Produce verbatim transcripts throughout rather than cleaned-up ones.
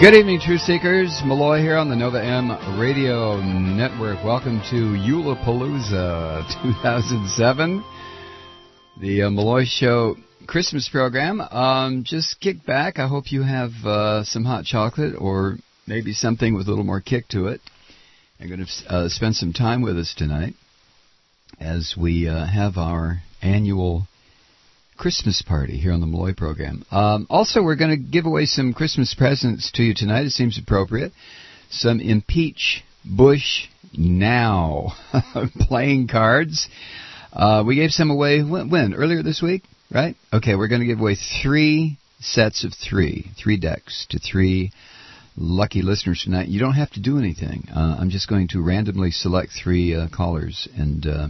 Good evening, Truth Seekers. Malloy here on the Nova M Radio Network. Welcome to Eulapalooza two thousand seven, the uh, Malloy Show Christmas program. Um, just kick back. I hope you have uh, some hot chocolate or maybe something with a little more kick to it. I'm going to uh, spend some time with us tonight as we uh, have our annual Christmas party here on the Malloy program. Um, also, we're going to give away some Christmas presents to you tonight. It seems appropriate. Some Impeach Bush Now playing cards. Uh, we gave some away when, when? Earlier this week, right? Okay, we're going to give away three sets of three, three decks to three lucky listeners tonight. You don't have to do anything. Uh, I'm just going to randomly select three uh, callers, and uh,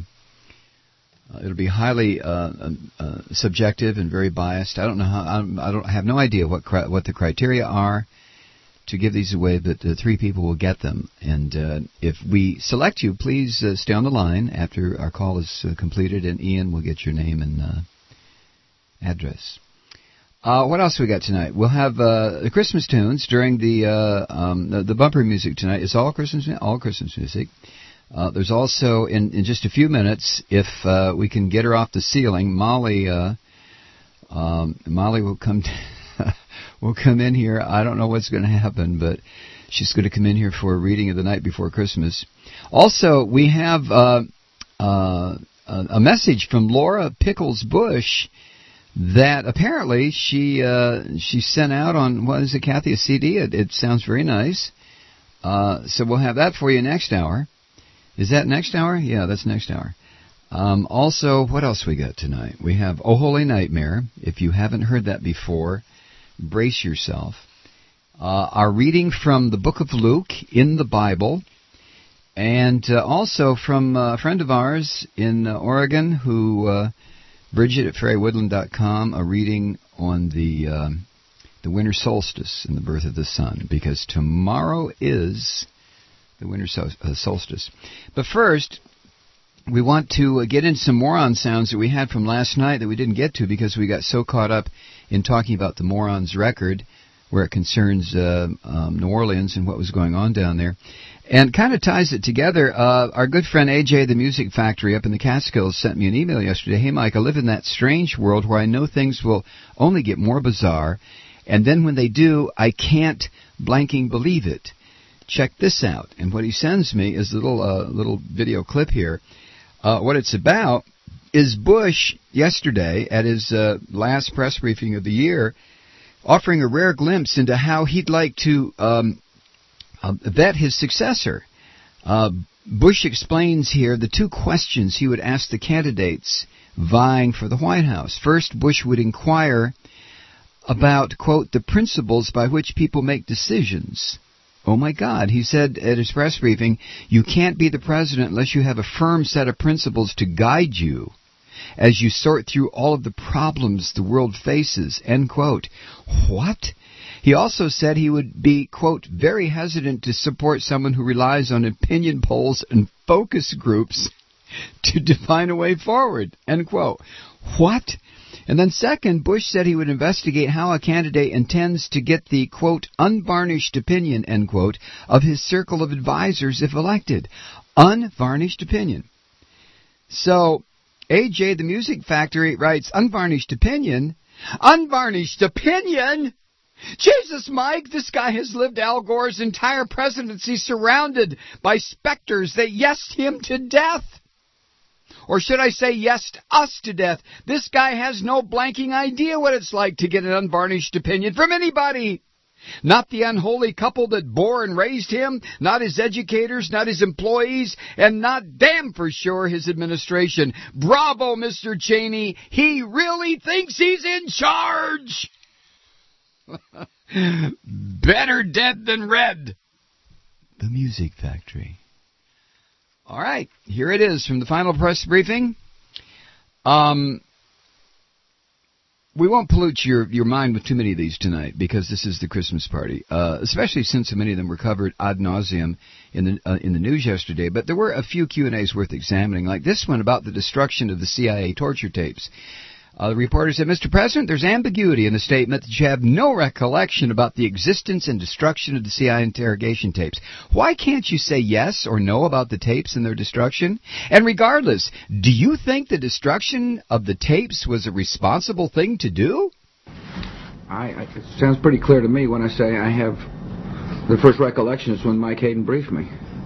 Uh, it'll be highly uh, uh, subjective and very biased. I don't know how. I'm, I don't I have no idea what cri- what the criteria are to give these away, but uh, three people will get them. And uh, if we select you, please uh, stay on the line after our call is uh, completed, and Ian will get your name and uh, address. Uh, what else we got tonight? We'll have uh, the Christmas tunes during the, uh, um, the the bumper music tonight. It's all Christmas all Christmas music. Uh, there's also, in, in just a few minutes, if uh, we can get her off the ceiling, Molly uh, um, Molly will come will come in here. I don't know what's going to happen, but she's going to come in here for a reading of the night before Christmas. Also, we have uh, uh, a message from Laura Pickles Bush that apparently she uh, she sent out on, what is it, Kathy, a C D? It, it sounds very nice. Uh, so we'll have that for you next hour. Is that next hour? Yeah, that's next hour. Um, also, what else we got tonight? We have Oh Holy Nightmare. If you haven't heard that before, brace yourself. Uh, our reading from the book of Luke in the Bible. And uh, also from a friend of ours in uh, Oregon, who, uh, Bridget at fairy woodland dot com, a reading on the, uh, the winter solstice and the birth of the sun. Because tomorrow is the winter solstice. But first, we want to get into some moron sounds that we had from last night that we didn't get to because we got so caught up in talking about the Morons record, where it concerns uh, um, New Orleans and what was going on down there. And kind of ties it together. Uh, our good friend A J, the Music Factory up in the Catskills, sent me an email yesterday. Hey, Mike, I live in that strange world where I know things will only get more bizarre, and then when they do, I can't blanking believe it. Check this out. And what he sends me is a little uh, little video clip here. Uh, what it's about is Bush yesterday at his uh, last press briefing of the year offering a rare glimpse into how he'd like to um, uh, vet his successor. Uh, Bush explains here the two questions he would ask the candidates vying for the White House. First, Bush would inquire about, quote, the principles by which people make decisions. Oh, my God. He said at his press briefing, you can't be the president unless you have a firm set of principles to guide you as you sort through all of the problems the world faces, end quote. What? He also said he would be, quote, very hesitant to support someone who relies on opinion polls and focus groups to define a way forward, end quote. What? And then second, Bush said he would investigate how a candidate intends to get the, quote, unvarnished opinion, end quote, of his circle of advisors if elected. Unvarnished opinion. So, A J, the Music Factory, writes, unvarnished opinion? Unvarnished opinion? Jesus, Mike, this guy has lived Al Gore's entire presidency surrounded by specters that yesed him to death. Or should I say yes us to death? This guy has no blanking idea what it's like to get an unvarnished opinion from anybody. Not the unholy couple that bore and raised him, not his educators, not his employees, and not damn for sure his administration. Bravo, Mister Cheney. He really thinks he's in charge. Better dead than red. The Music Factory. All right, here it is from the final press briefing. Um, we won't pollute your, your mind with too many of these tonight because this is the Christmas party, uh, especially since so many of them were covered ad nauseum in the uh, in the news yesterday. But there were a few Q and A's worth examining, like this one about the destruction of the C I A torture tapes. Uh, the reporter said, Mister President, there's ambiguity in the statement that you have no recollection about the existence and destruction of the C I A interrogation tapes. Why can't you say yes or no about the tapes and their destruction? And regardless, do you think the destruction of the tapes was a responsible thing to do? I, I, it sounds pretty clear to me when I say I have the first recollection is when Mike Hayden briefed me.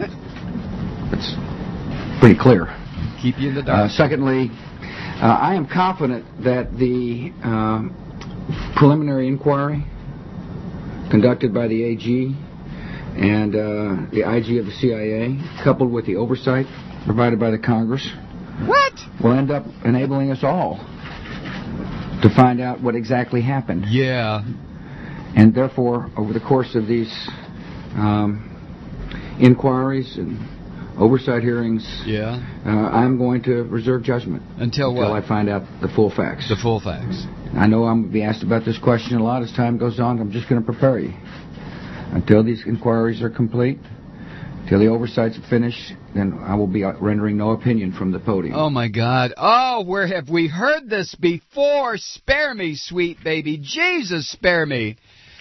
It's pretty clear. Keep you in the dark. Uh, secondly, uh, I am confident that the uh, preliminary inquiry conducted by the A G and uh, the I G of the C I A, coupled with the oversight provided by the Congress, what? will end up enabling us all to find out what exactly happened. Yeah. And therefore, over the course of these um, inquiries and oversight hearings, yeah, uh, I'm going to reserve judgment until what? Until I find out the full facts. The full facts. I know I'm going to be asked about this question a lot as time goes on. I'm just going to prepare you. Until these inquiries are complete, till the oversight's finished, then I will be rendering no opinion from the podium. Oh, my God. Oh, where have we heard this before? Spare me, sweet baby. Jesus, spare me.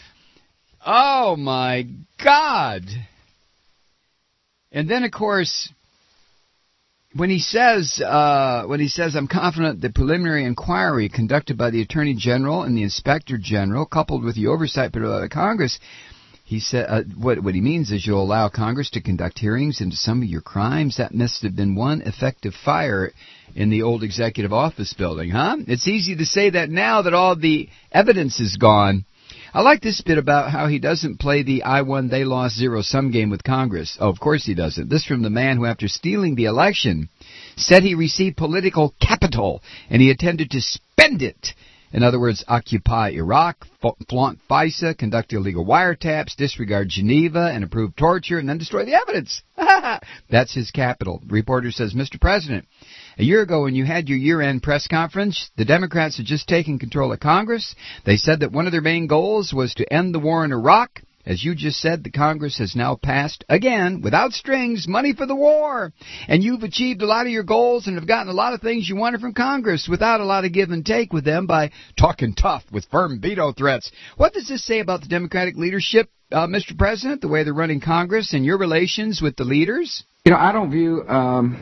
Oh, my God. And then, of course, when he says, uh, when he says, I'm confident the preliminary inquiry conducted by the Attorney General and the Inspector General, coupled with the oversight by the Congress, he said, uh, what, what he means is you'll allow Congress to conduct hearings into some of your crimes. That must have been one effective fire in the old executive office building, huh? It's easy to say that now that all the evidence is gone. I like this bit about how he doesn't play the I won, they lost zero-sum game with Congress. Oh, of course he doesn't. This from the man who, after stealing the election, said he received political capital and he intended to spend it. In other words, occupy Iraq, flaunt FISA, conduct illegal wiretaps, disregard Geneva, and approve torture, and then destroy the evidence. That's his capital. The reporter says, Mister President, a year ago when you had your year-end press conference, the Democrats had just taken control of Congress. They said that one of their main goals was to end the war in Iraq. As you just said, the Congress has now passed, again, without strings, money for the war. And you've achieved a lot of your goals and have gotten a lot of things you wanted from Congress without a lot of give and take with them by talking tough with firm veto threats. What does this say about the Democratic leadership, uh, Mister President, the way they're running Congress and your relations with the leaders? You know, I don't view, um,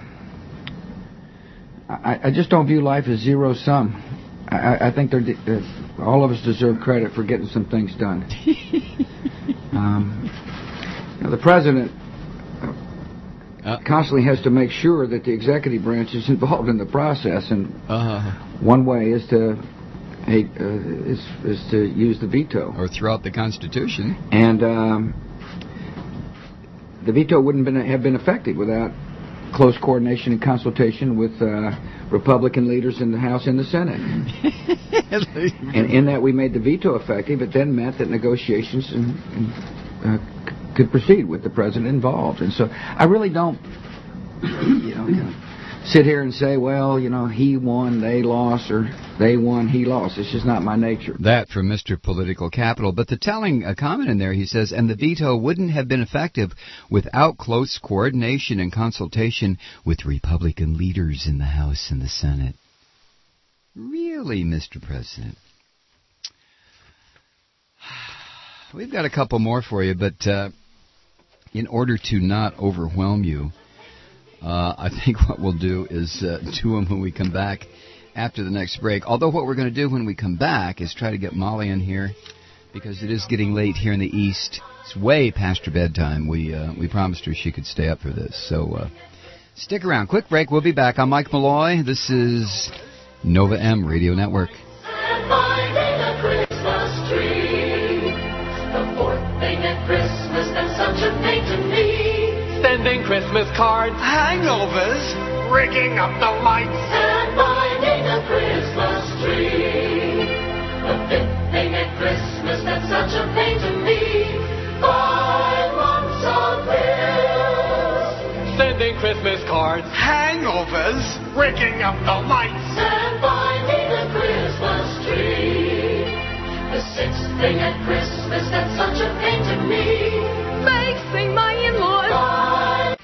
I, I just don't view life as zero-sum. I, I think they're, uh, all of us deserve credit for getting some things done. Um, you know, the president uh, constantly has to make sure that the executive branch is involved in the process, and uh-huh. one way is to hey, uh, is is to use the veto or throw out the Constitution. And um, the veto wouldn't been, have been effective without close coordination and consultation with uh, Republican leaders in the House and the Senate. And in that we made the veto effective, it then meant that negotiations and, and, uh, c- could proceed with the president involved. And so I really don't, you know, kind of sit here and say, well, you know, he won, they lost, or they won, he lost. It's just not my nature. That from Mister Political Capital. But the telling uh, comment in there, he says, and the veto wouldn't have been effective without close coordination and consultation with Republican leaders in the House and the Senate. Really, Mister President? We've got a couple more for you, but uh, in order to not overwhelm you, uh, I think what we'll do is uh, do them when we come back after the next break. Although what we're going to do when we come back is try to get Molly in here, because it is getting late here in the East. It's way past her bedtime. We uh, we promised her she could stay up for this. So uh, stick around. Quick break. We'll be back. I'm Mike Malloy. This is Nova M Radio Network. And finding a Christmas tree, the fourth thing at Christmas that's such a pain to me. Sending Christmas cards, hangovers, rigging up the lights, and finding a Christmas tree. The fifth thing at Christmas that's such a pain to me. Five months of this. Sending Christmas cards, hangovers, rigging up the lights, and finding a Christmas tree. The sixth thing at Christmas that's such a pain to me. Facing my in-laws. Five.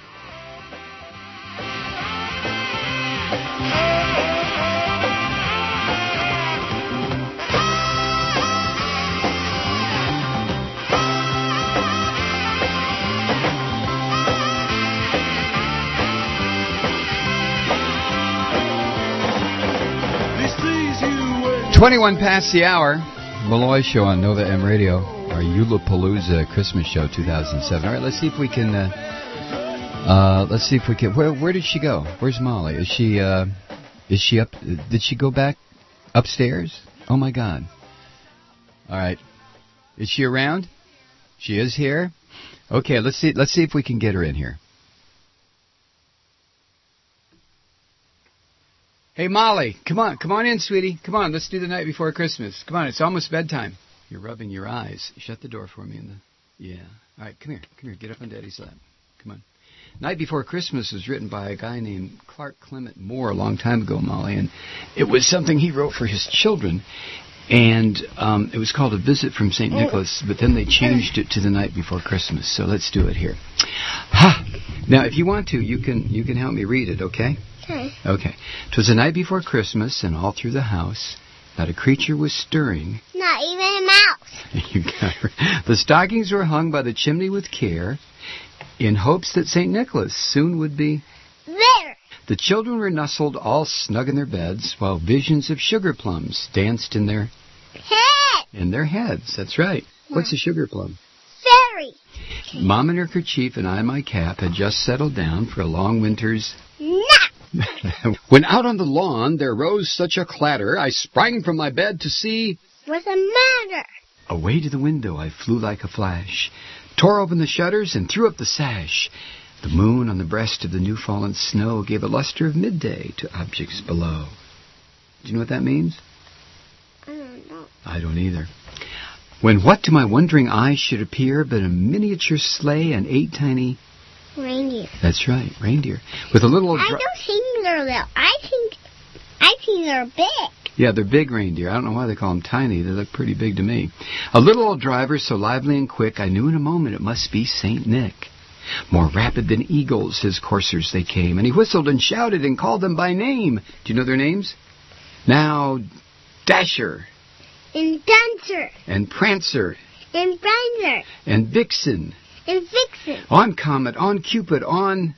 twenty-one past the hour. Malloy Show on Nova M Radio. Our Eulapalooza Christmas Show two thousand seven. All right, let's see if we can... Uh, uh, let's see if we can... Where where did she go? Where's Molly? Is she... Uh, is she up... Did she go back upstairs? Oh, my God. All right. Is she around? She is here? Okay, let's see, let's see if we can get her in here. Hey, Molly, come on. Come on in, sweetie. Come on, let's do the night before Christmas. Come on, it's almost bedtime. You're rubbing your eyes. Shut the door for me. In the Yeah. All right, come here. Come here. Get up on Daddy's lap. Come on. Night Before Christmas was written by a guy named Clark Clement Moore a long time ago, Molly, and it was something he wrote for his children. And um, it was called A Visit from Saint Nicholas, but then they changed it to The Night Before Christmas. So let's do it here. Ha! Now, if you want to, you can you can help me read it, okay? Okay. Okay. 'Twas the night before Christmas, and all through the house, not a creature was stirring. Not even a mouse. You got her. The stockings were hung by the chimney with care, in hopes that Saint Nicholas soon would be There. The children were nestled all snug in their beds, while visions of sugar plums danced in their Head. in their heads. That's right. What's a sugar plum? Fairy. Mom in her kerchief and I in my cap had just settled down for a long winter's Nap. When out on the lawn there rose such a clatter, I sprang from my bed to see... What's the matter? Away to the window I flew like a flash, tore open the shutters and threw up the sash. The moon on the breast of the new-fallen snow gave a luster of midday to objects below. Do you know what that means? I don't know. I don't either. When what to my wondering eyes should appear but a miniature sleigh and eight tiny... Reindeer. That's right, reindeer. With a little... I dri- don't think they're little. I think, I think they're big. Yeah, they're big reindeer. I don't know why they call them tiny. They look pretty big to me. A little old driver, so lively and quick, I knew in a moment it must be Saint Nick. More rapid than eagles, his coursers they came, and he whistled and shouted and called them by name. Do you know their names? Now, Dasher. And Dancer. And Prancer. And Prancer. And Vixen. And Vixen. On Comet, on Cupid, on...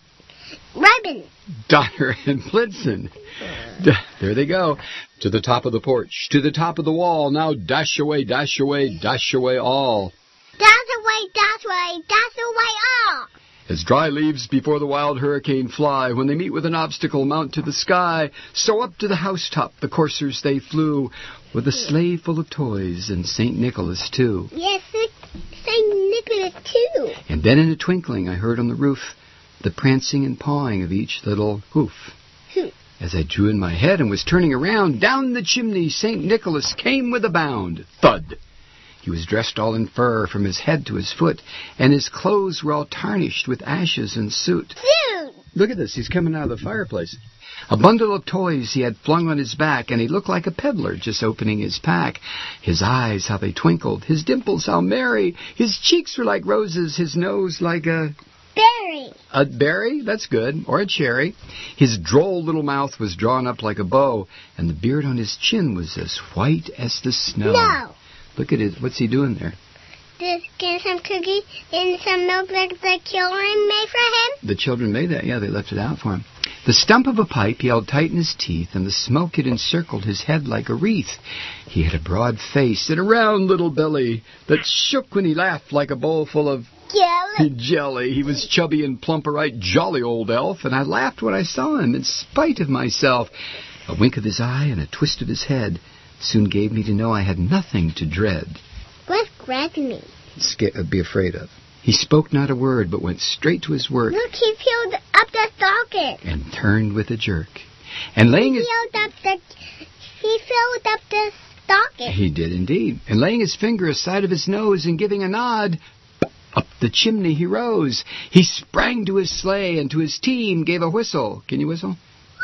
Robin. Donner and Blitzen. D- there they go. To the top of the porch, to the top of the wall. Now dash away, dash away, dash away all. Dash away, dash away, dash away all. As dry leaves before the wild hurricane fly, when they meet with an obstacle mount to the sky, so up to the housetop the coursers they flew, with a sleigh full of toys and Saint Nicholas too. Yes, Saint Nicholas too. And then in a twinkling I heard on the roof the prancing and pawing of each little hoof. Hmm. As I drew in my head and was turning around, down the chimney Saint Nicholas came with a bound. Thud! He was dressed all in fur from his head to his foot, and his clothes were all tarnished with ashes and soot. Dude. Look at this, he's coming out of the fireplace. A bundle of toys he had flung on his back, and he looked like a peddler just opening his pack. His eyes, how they twinkled, his dimples, how merry, his cheeks were like roses, his nose like a... Berry. A berry? That's good. Or a cherry. His droll little mouth was drawn up like a bow, and the beard on his chin was as white as the snow. No. Look at it. What's he doing there? Just get some cookies and some milk that the children made for him. The children made that. Yeah, they left it out for him. The stump of a pipe he held tight in his teeth, and the smoke had encircled his head like a wreath. He had a broad face and a round little belly that shook when he laughed like a bowl full of Jelly. jelly. He was chubby and plump, a right jolly old elf, and I laughed when I saw him in spite of myself. A wink of his eye and a twist of his head soon gave me to know I had nothing to dread. What's dread mean? Sca- be afraid of. He spoke not a word, but went straight to his work. Look, he peeled up the stocking. And turned with a jerk. And laying He his... filled up the. He filled up the stocking. He did indeed. And laying his finger aside of his nose and giving a nod, up the chimney he rose. He sprang to his sleigh and to his team gave a whistle. Can you whistle?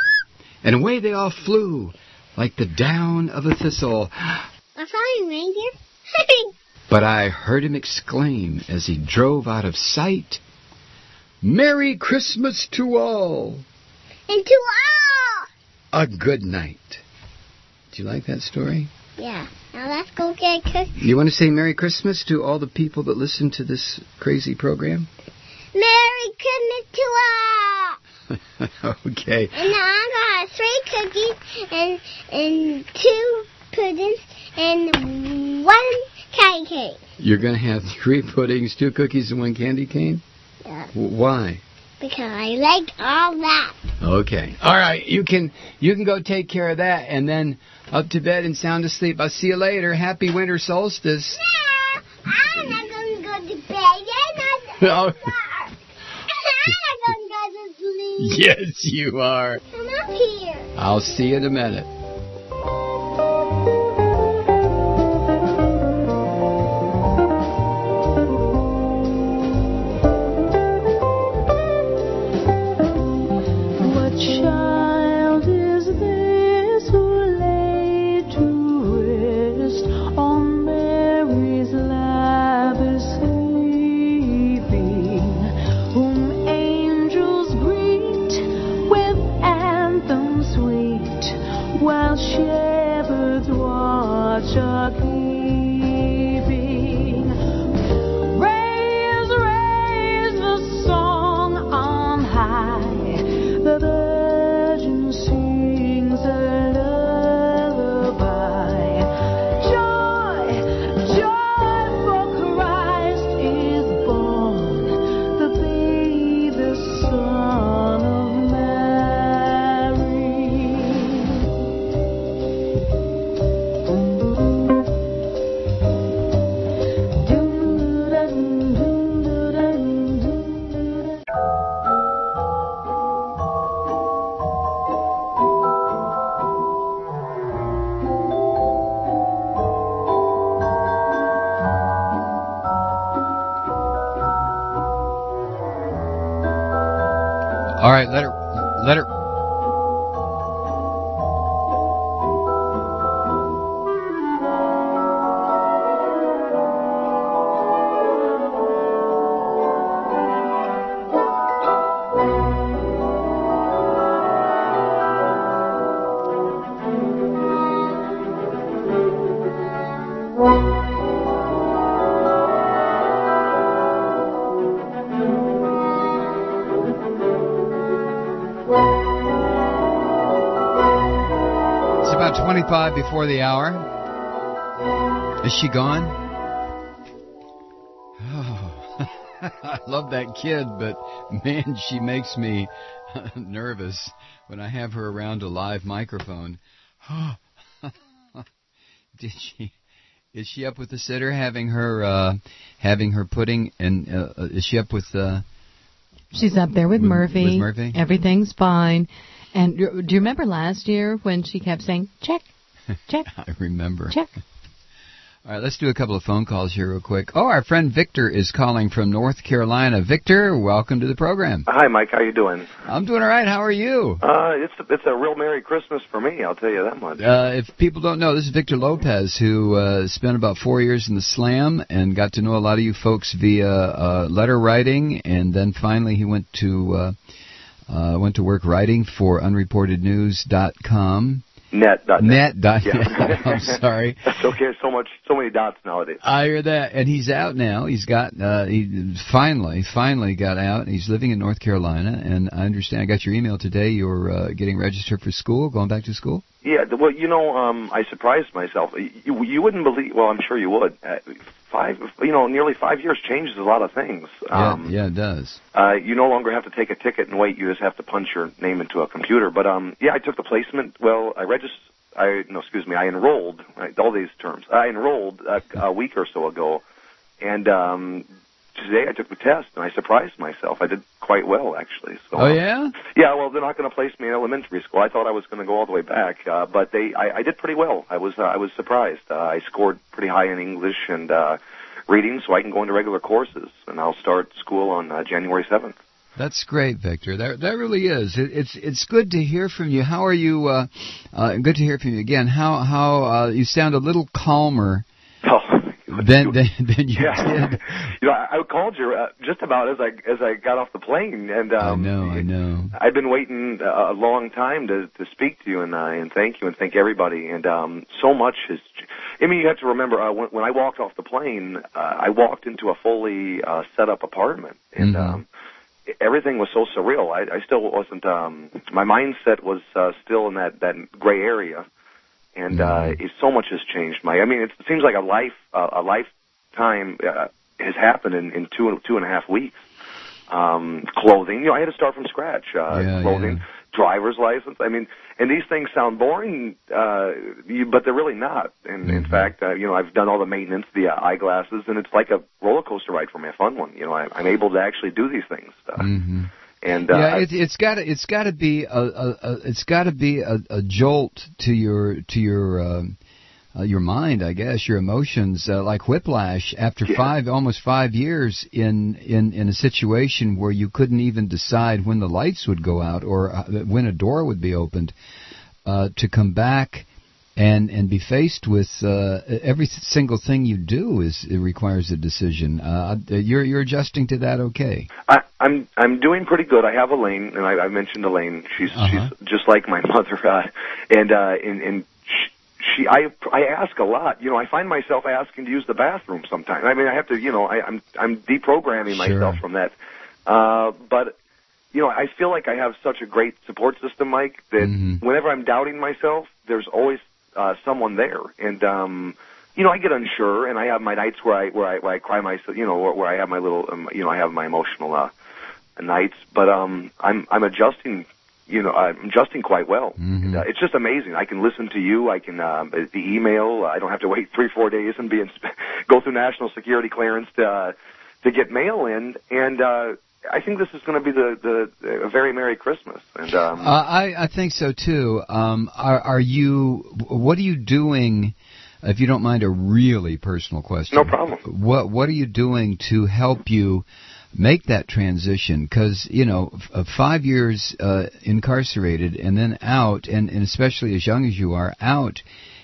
And away they all flew, like the down of a thistle. I saw him, reindeer. But I heard him exclaim as he drove out of sight, "Merry Christmas to all! And to all! A good night." Do you like that story? Yeah. Now let's go get cookies. You want to say Merry Christmas to all the people that listen to this crazy program? Merry Christmas to all! Okay. And now I got three cookies and and two puddings and one candy cane. You're going to have three puddings, two cookies, and one candy cane? Yeah. W- why? Because I like all that. Okay. All right. You can you can go take care of that, and then up to bed and sound asleep. I'll see you later. Happy winter solstice. No, I'm not going to go to bed. You're not. Oh. I'm not going to go to sleep. Yes, you are. Come up here. I'll see you in a minute. All right, let her, let her. twenty-five before the hour. Is she gone? Oh, I love that kid, but man, she makes me nervous when I have her around a live microphone. Did she? Is she up with the sitter having her uh, having her pudding? And uh, is she up with? Uh, She's up there with, with Murphy. With Murphy. Everything's fine. And do you remember last year when she kept saying, check, check? I remember. Check. All right, let's do a couple of phone calls here real quick. Oh, our friend Victor is calling from North Carolina. Victor, welcome to the program. Hi, Mike. How you doing? I'm doing all right. How are you? Uh, it's it's a real Merry Christmas for me, I'll tell you that much. Uh, if people don't know, this is Victor Lopez, who uh, spent about four years in the Slam and got to know a lot of you folks via uh, letter writing, and then finally he went to... Uh, Uh, went to work writing for unreported news dot com. Net. Dot net. Net. Dot yeah. net. I'm sorry. That's okay. So much, so many dots nowadays. I hear that, and he's out now. He's got, uh, he finally, finally got out. He's living in North Carolina, and I understand. I got your email today. You're uh, getting registered for school, going back to school. Yeah. Well, you know, um, I surprised myself. You, you wouldn't believe. Well, I'm sure you would. Uh, Five, you know, nearly five years changes a lot of things. Um, yeah, yeah, it does. Uh, you no longer have to take a ticket and wait. You just have to punch your name into a computer. But um, yeah, I took the placement. Well, I registered. I no, excuse me. I enrolled. Right, all these terms. I enrolled a, a week or so ago, and um, today I took the test, and I surprised myself. I did quite well, actually. So, oh yeah. Yeah. Well, they're not going to place me in elementary school. I thought I was going to go all the way back, uh, but they. I, I did pretty well. I was. Uh, I was surprised. Uh, I scored pretty high in English and. Uh, reading, so I can go into regular courses, and I'll start school on uh, January seventh. That's great, Victor. That that really is. It, it's it's good to hear from you. How are you? Uh, uh, good to hear from you again. How how uh, you sound a little calmer oh, than, than than you yeah. did. You know, I, I called you uh, just about as I as I got off the plane, and um, I know, I know. I've been waiting a long time to to speak to you, and uh, and thank you, and thank everybody, and um, so much has. I mean, you have to remember, uh, when, when I walked off the plane, uh, I walked into a fully uh, set-up apartment, and mm-hmm. um, everything was so surreal. I, I still wasn't, um, my mindset was uh, still in that, that gray area, and Mm-hmm. uh, it, so much has changed. My, I mean, it seems like a life, uh, a lifetime uh, has happened in, in two two and a half weeks. Um, clothing, you know, I had to start from scratch. Uh, Yeah, clothing, yeah. driver's license. I mean, and these things sound boring, uh, you, but they're really not. And in Mhm. fact, uh, you know, I've done all the maintenance, the uh, eyeglasses, and it's like a roller coaster ride for me, a fun one. You know, I, I'm able to actually do these things. Uh, Mm-hmm. And uh, Yeah, I- it, it's got to it's got to be a, a, a it's got to be a, a jolt to your to your um, uh, your mind, I guess, your emotions, uh, like whiplash after Yeah. five almost five years in, in in a situation where you couldn't even decide when the lights would go out or uh, when a door would be opened, uh, to come back and and be faced with uh, every single thing you do is it requires a decision. Uh, you're you're adjusting to that, okay? I, I'm I'm doing pretty good. I have Elaine, and I, I mentioned Elaine. She's Uh-huh. she's just like my mother, uh, and uh, and and she, she I I ask a lot. You know, I find myself asking to use the bathroom sometimes. I mean, I have to. You know, I, I'm I'm deprogramming Sure. myself from that. Uh, but you know, I feel like I have such a great support system, Mike, that Mhm. whenever I'm doubting myself, there's always uh, someone there, and um, you know, I get unsure, and I have my nights where I where I where I cry myself, you know, where, where I have my little, um, you know, I have my emotional uh, nights. But um, I'm I'm adjusting, you know, I'm adjusting quite well. Mhm. And, uh, it's just amazing. I can listen to you. I can um, the email. I don't have to wait three four days and be in, go through national security clearance to uh, to get mail in, and uh, I think this is going to be the, the a very Merry Christmas. And um, Uh, I, I think so too. Um, are, are you? What are you doing? If you don't mind, a really personal question. No problem. What What are you doing to help you make that transition? Because you know, f- uh, five years uh, incarcerated and then out, and, and especially as young as you are, out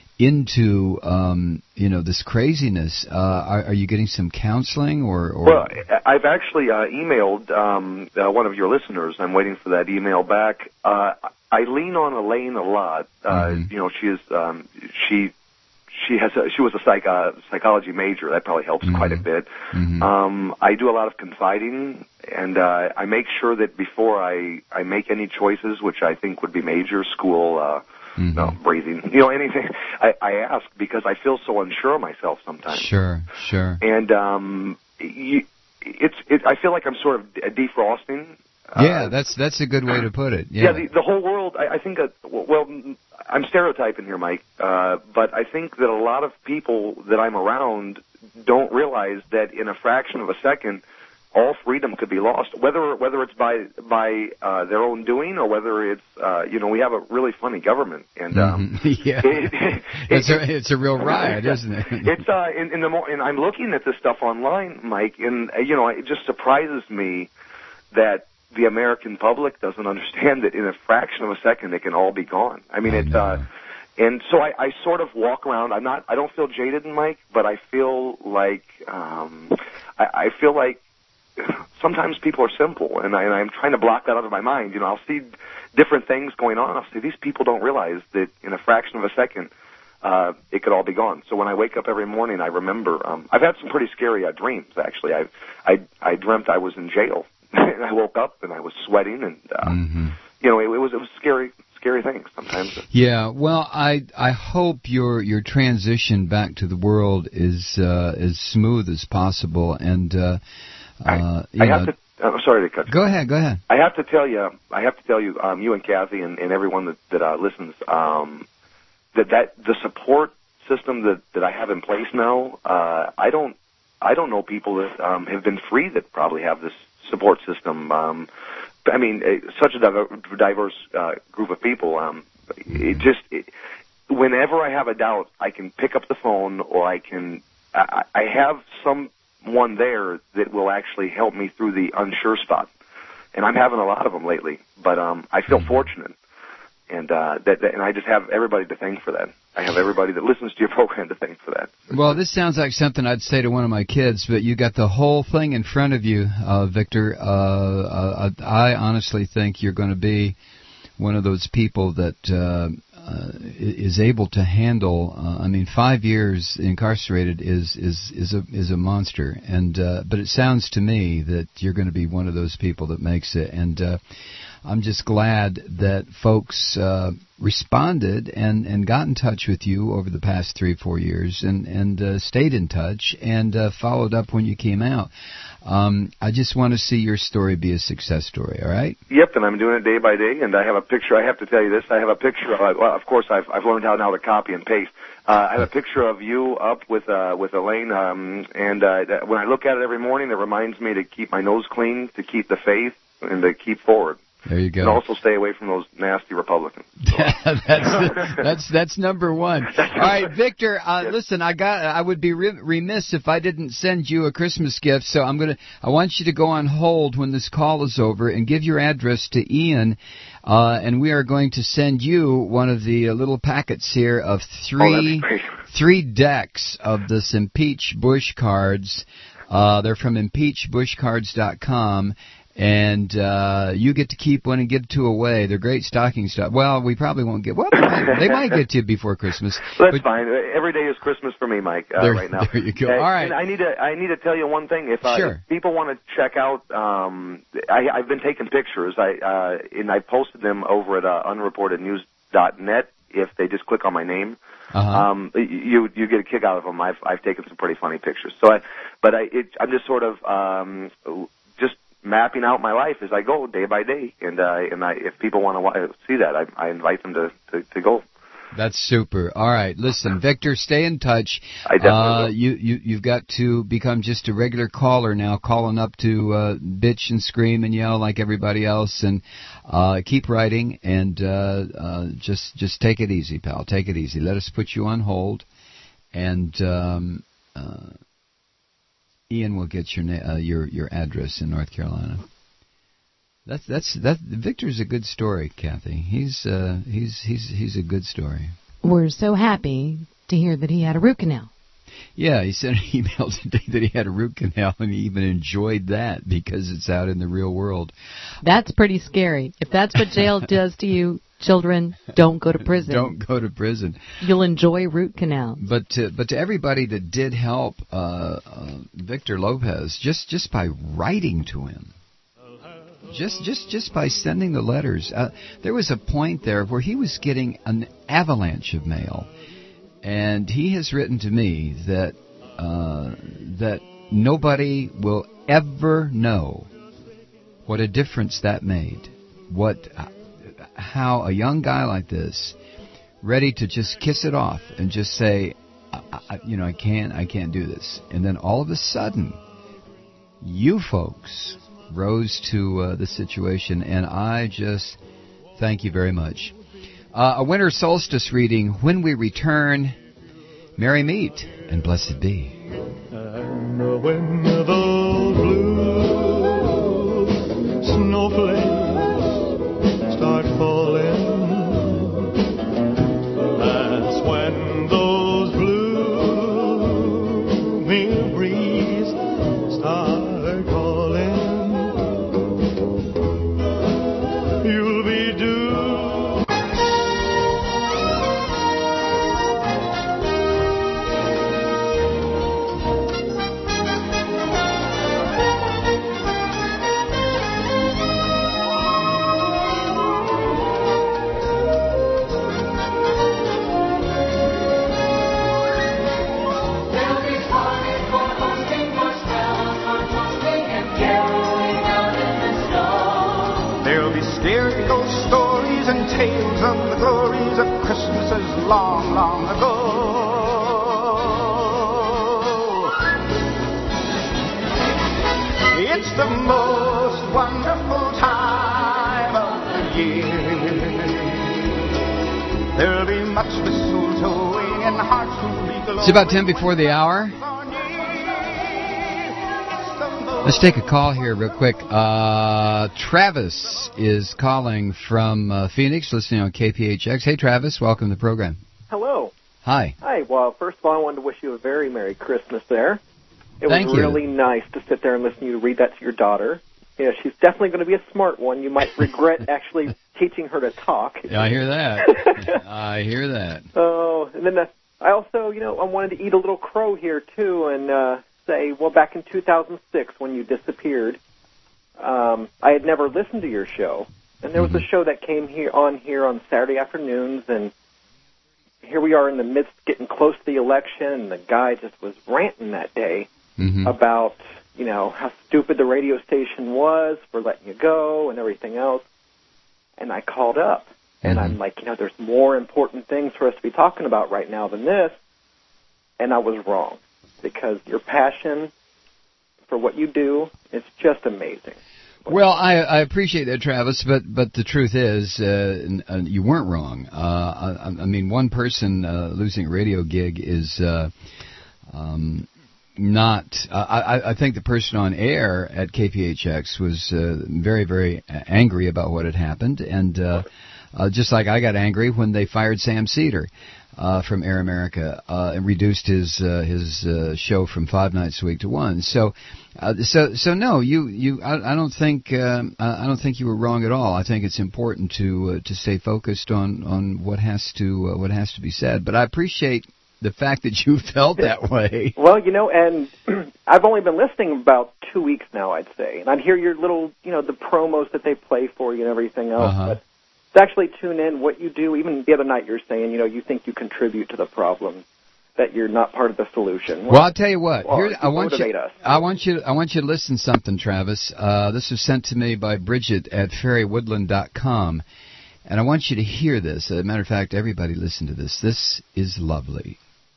into um, you know this craziness. Uh, are, are you getting some counseling or? or Well, I- I've actually uh, emailed um, uh, one of your listeners. I'm waiting for that email back. Uh, I lean on Elaine a lot. Uh, Mhm. You know, she is um, she she has a, she was a psych, uh, psychology major. That probably helps Mhm. quite a bit. Mhm. Um, I do a lot of confiding, and uh, I make sure that before I I make any choices, which I think would be major, school. Uh, Mhm. No, breathing. You know, anything. I, I ask because I feel so unsure of myself sometimes. Sure, sure. And um, you, it's. It, I feel like I'm sort of defrosting. Yeah, Uh, that's that's a good way to put it. yeah. Yeah. the, the whole world. I, I think. Uh, well, I'm stereotyping here, Mike. Uh, but I think that a lot of people that I'm around don't realize that in a fraction of a second, all freedom could be lost. Whether whether it's by by uh, their own doing or whether it's uh, you know we have a really funny government and. Um, Mhm. yeah. it- it- it's a it's a real riot, isn't it? It's uh, in, in the more, and I'm looking at this stuff online, Mike, and uh, you know, it just surprises me that the American public doesn't understand that in a fraction of a second it can all be gone. I mean, I it's know. uh, and so I, I sort of walk around. I'm not, I don't feel jaded, Mike, but I feel like, um, I, I feel like sometimes people are simple, and, I, and I'm trying to block that out of my mind. You know, I'll see different things going on. I'll say these people don't realize that in a fraction of a second. Uh, it could all be gone. So when I wake up every morning, I remember. Um, I've had some pretty scary uh, dreams. Actually, I, I, I dreamt I was in jail, and I woke up and I was sweating, and uh, Mhm. you know, it, it was it was scary, scary things sometimes. Yeah, well, I I hope your your transition back to the world is uh, as smooth as possible, and uh, uh, I, you I know, have to. I'm sorry to cut. you. go ahead, go ahead. I have to tell you. I have to tell you. Um, you and Kathy and, and everyone that that uh, listens. Um, that that the support system that that I have in place now. Uh, I don't. I don't know people that um, have been free that probably have this support system. Um, I mean, uh, such a diver- diverse uh, group of people. Um, it just, it, whenever I have a doubt, I can pick up the phone, or I can, I, I have someone there that will actually help me through the unsure spot. And I'm having a lot of them lately, but um, I feel fortunate. And uh, that, that, and I just have everybody to thank for that. I have everybody that listens to your program to thank for that. Well, this sounds like something I'd say to one of my kids, but you got the whole thing in front of you, uh, Victor. Uh, uh, I honestly think you're going to be one of those people that uh, uh, is able to handle. Uh, I mean, five years incarcerated is is is a is a monster. And uh, but it sounds to me that you're going to be one of those people that makes it. And uh, I'm just glad that folks uh, responded and, and got in touch with you over the past three, four years and, and uh, stayed in touch and uh, followed up when you came out. Um, I just want to see your story be a success story, all right? Yep, and I'm doing it day by day, and I have a picture. I have to tell you this. I have a picture. Of, well, of course, I've, I've learned how now to copy and paste. Uh, I have a picture of you up with uh, with Elaine, um, and uh, that, when I look at it every morning, it reminds me to keep my nose clean, to keep the faith, and to keep forward. There you go. And also stay away from those nasty Republicans. that's that's that's number one. All right, Victor. Uh, yes. Listen, I got. I would be re- remiss if I didn't send you a Christmas gift. So I'm gonna. I want you to go on hold when this call is over and give your address to Ian, uh, and we are going to send you one of the uh, little packets here of three oh, three decks of this Impeach Bush cards. Uh, they're from impeach bush cards dot com. And uh, you get to keep one and give two away. They're great stocking stuff. Well, we probably won't get. Well, they might, they might get to you before Christmas. That's but fine. Every day is Christmas for me, Mike. Uh, there, right now. There you go. Uh, All right. And I need to. I need to tell you one thing. If, uh, sure. if people want to check out, um, I, I've been taking pictures. I uh, and I posted them over at uh, unreported news dot net. If they just click on my name. Uh-huh. Um, you you get a kick out of them. I've I've taken some pretty funny pictures. So I, but I it, I'm just sort of um, just mapping out my life as I go day by day, and uh, and I, if people want to see that, I, I invite them to, to, to go. That's super. All right, listen, Victor, stay in touch. I definitely uh, will. you you you've got to become just a regular caller now, calling up to uh, bitch and scream and yell like everybody else, and uh, keep writing and uh, uh, just just take it easy, pal. Take it easy. Let us put you on hold, and. Um, uh, Ian will get your na- uh, your your address in North Carolina. That's that's that. Victor's a good story, Kathy. He's uh, he's he's he's a good story. We're so happy to hear that he had a root canal. Yeah, he sent an email today that he had a root canal, and he even enjoyed that because it's out in the real world. That's pretty scary. If that's what jail does to you, children, don't go to prison. Don't go to prison. You'll enjoy root canals. But to, but to everybody that did help uh, uh, Victor Lopez, just, just by writing to him, just just just by sending the letters, uh, there was a point there where he was getting an avalanche of mail. And he has written to me that uh, that nobody will ever know what a difference that made. What, how a young guy like this, ready to just kiss it off and just say, I, I, you know, I can't, I can't do this. And then all of a sudden, you folks rose to uh, the situation, and I just thank you very much. Uh, a winter solstice reading. When we return, merry meet and blessed be. And when the blue snowflakes start falling, that's when those blue memories start calling. You'll be due. Tales of the glories of Christmases long, long ago. It's the most wonderful time of the year. There'll be much mistletoeing and hearts will be glowing. It's about ten before the hour. Let's take a call here real quick. Uh, Travis is calling from uh, Phoenix, listening on K P H X. Hey, Travis, welcome to the program. Hello. Hi. Hi. Well, first of all, I wanted to wish you a very Merry Christmas there. It Thank was you. really nice to sit there and listen to you read that to your daughter. Yeah, she's definitely going to be a smart one. You might regret actually teaching her to talk. Yeah, I hear that. I hear that. Oh, and then uh, I also, you know, I wanted to eat a little crow here, too, and uh, say, well, back in two thousand six when you disappeared, um, I had never listened to your show. And there was mm-hmm. a show that came here on here on Saturday afternoons, and here we are in the midst, getting close to the election, and the guy just was ranting that day mm-hmm. about, you know, how stupid the radio station was for letting you go and everything else. And I called up, and mm-hmm. I'm like, you know, there's more important things for us to be talking about right now than this. And I was wrong, because your passion for what you do is just amazing. Well, I, I appreciate that, Travis, but but the truth is, uh, uh, you weren't wrong. Uh, I, I mean, one person uh, losing a radio gig is uh, um, not. Uh, I, I think the person on air at K P H X was uh, very, very angry about what had happened, and uh, uh, just like I got angry when they fired Sam Cedar uh, from Air America uh, and reduced his uh, his uh, show from five nights a week to one. So. Uh, so, so no, you, you, I, I don't think, um, I don't think you were wrong at all. I think it's important to, uh, to stay focused on, on what has to, uh, what has to be said. But I appreciate the fact that you felt that way. Well, you know, and I've only been listening about two weeks now, I'd say, and I'd hear your little, you know, the promos that they play for you and everything else. Uh-huh. But to actually tune in, what you do, even the other night, you're saying, you know, you think you contribute to the problem, that you're not part of the solution. Well, I'll tell you what. Well, Here, you I want you. us. I want you. I want you to listen to something, Travis. Uh, this was sent to me by Bridget at fairy woodland dot com, and I want you to hear this. As a matter of fact, everybody listen to this. This is lovely.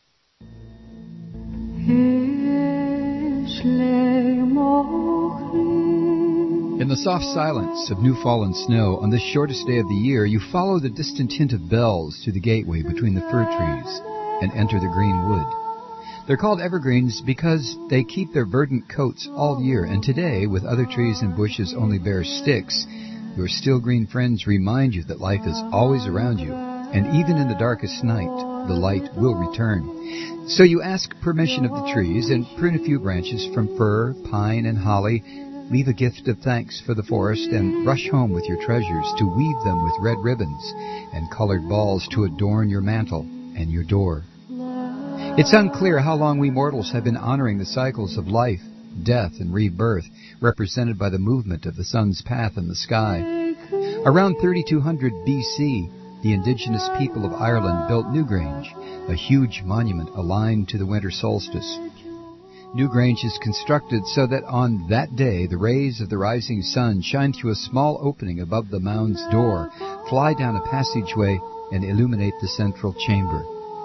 In the soft silence of new-fallen snow, on this shortest day of the year, you follow the distant hint of bells to the gateway between the fir trees and enter the green wood. They're called evergreens because they keep their verdant coats all year, and today, with other trees and bushes only bare sticks, your still green friends remind you that life is always around you, and even in the darkest night, the light will return. So you ask permission of the trees and prune a few branches from fir, pine, and holly, leave a gift of thanks for the forest, and rush home with your treasures to weave them with red ribbons and colored balls to adorn your mantle and your door. It's unclear how long we mortals have been honoring the cycles of life, death, and rebirth, represented by the movement of the sun's path in the sky. Around thirty-two hundred B C, the indigenous people of Ireland built Newgrange, a huge monument aligned to the winter solstice. Newgrange is constructed so that on that day the rays of the rising sun shine through a small opening above the mound's door, fly down a passageway, and illuminate the central chamber.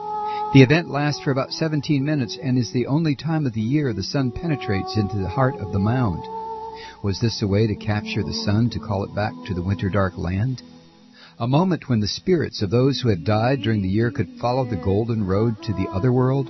The event lasts for about seventeen minutes and is the only time of the year the sun penetrates into the heart of the mound. Was this a way to capture the sun to call it back to the winter dark land? A moment when the spirits of those who had died during the year could follow the golden road to the other world?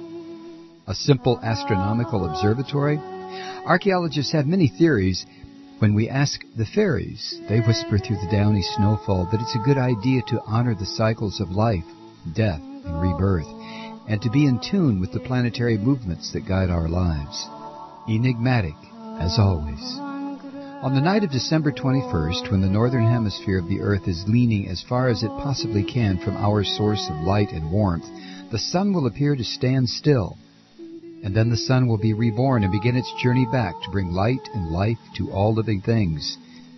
A simple astronomical observatory? Archaeologists have many theories. When we ask the fairies, they whisper through the downy snowfall that it's a good idea to honor the cycles of life, death, and rebirth, and to be in tune with the planetary movements that guide our lives. Enigmatic, as always. On the night of December twenty-first, when the northern hemisphere of the Earth is leaning as far as it possibly can from our source of light and warmth, the sun will appear to stand still. And then the sun will be reborn and begin its journey back to bring light and life to all living things.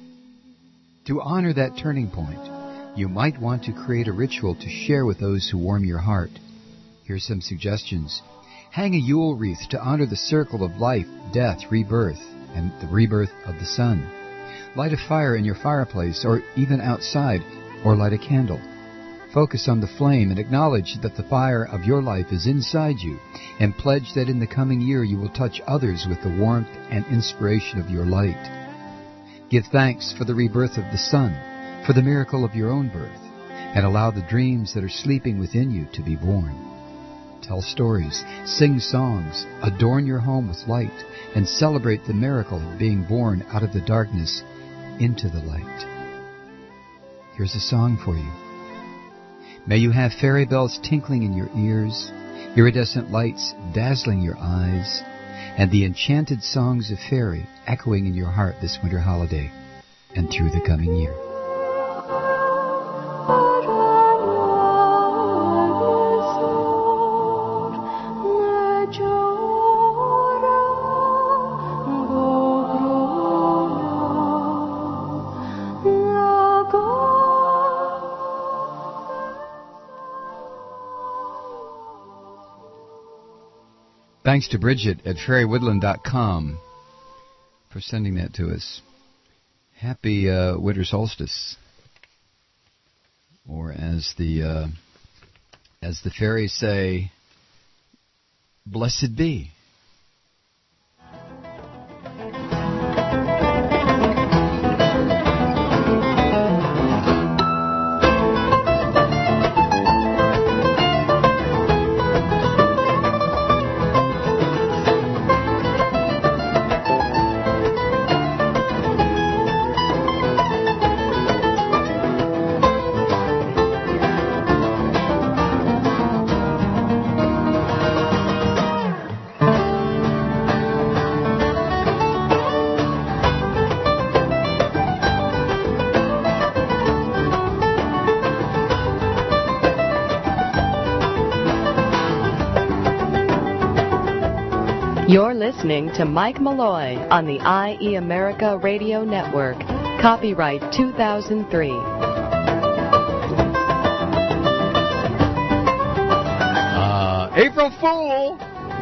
To honor that turning point, you might want to create a ritual to share with those who warm your heart. Here's some suggestions. Hang a Yule wreath to honor the circle of life, death, rebirth, and the rebirth of the sun. Light a fire in your fireplace or even outside, or light a candle. Focus on the flame and acknowledge that the fire of your life is inside you, and pledge that in the coming year you will touch others with the warmth and inspiration of your light. Give thanks for the rebirth of the sun, for the miracle of your own birth, and allow the dreams that are sleeping within you to be born. Tell stories, sing songs, adorn your home with light, and celebrate the miracle of being born out of the darkness into the light. Here's a song for you. May you have fairy bells tinkling in your ears, iridescent lights dazzling your eyes, and the enchanted songs of Fairy echoing in your heart this winter holiday and through the coming year. Thanks to Bridget at fairy woodland dot com for sending that to us. Happy uh, winter solstice, or as the uh, as the fairies say, blessed be. You're listening to Mike Malloy on the I E America Radio Network. Copyright two thousand three. Uh, April Fool!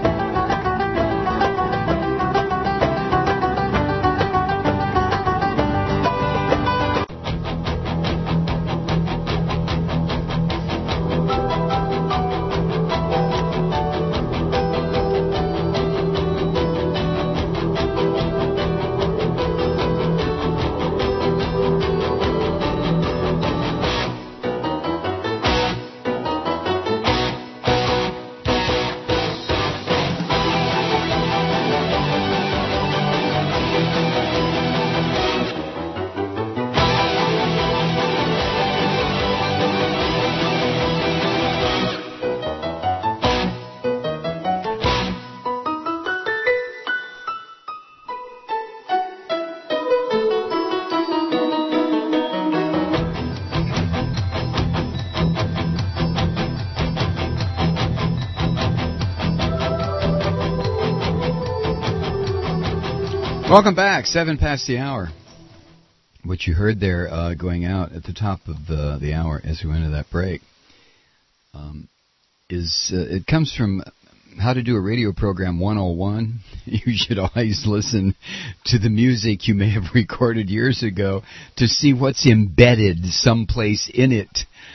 Welcome back, seven past the hour. What you heard there uh, going out at the top of the, the hour as we went into that break um, is, uh, it comes from How to Do a Radio Program one oh one. You should always listen to the music you may have recorded years ago to see what's embedded someplace in it.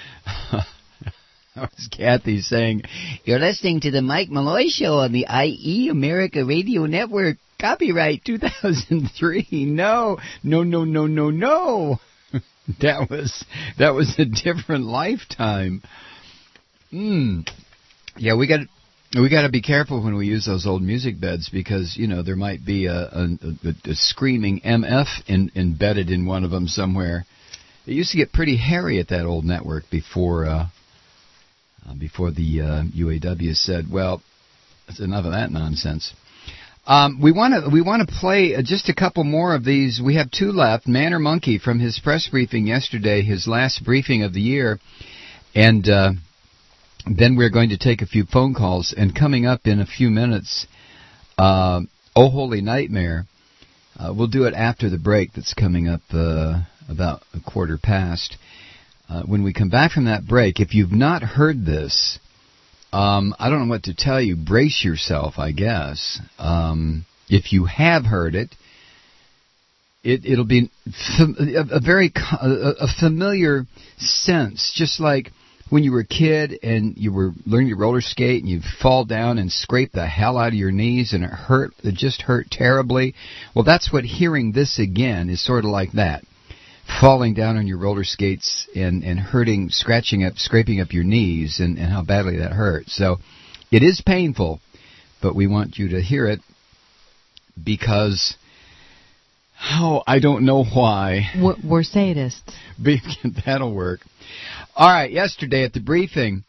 That was Kathy saying, you're listening to the Mike Malloy Show on the I E America Radio Network. Copyright two thousand three. No, no, no, no, no, no. That was that was a different lifetime. Hmm. Yeah, we got we got to be careful when we use those old music beds because you know there might be a, a, a, a screaming M F in, embedded in one of them somewhere. It used to get pretty hairy at that old network before uh, uh, before the uh, U A W said, "Well, that's enough of that nonsense." Um, we want to we want to play uh, just a couple more of these. We have two left. Man or Monkey from his press briefing yesterday, his last briefing of the year, and uh, then we're going to take a few phone calls. And coming up in a few minutes, uh, Oh Holy Nightmare. Uh, we'll do it after the break that's coming up uh, about a quarter past. Uh, when we come back from that break, if you've not heard this. Um, I don't know what to tell you. Brace yourself, I guess. Um, if you have heard it, it it'll be fam- a, a very a, a familiar sense, just like when you were a kid and you were learning to roller skate and you fall down and scrape the hell out of your knees and it hurt. It just hurt terribly. Well, that's what hearing this again is sort of like that. Falling down on your roller skates and, and hurting, scratching up, scraping up your knees and, and how badly that hurts. So it is painful, but we want you to hear it because, oh, I don't know why. We're, we're sadists. That'll work. All right, yesterday at the briefing,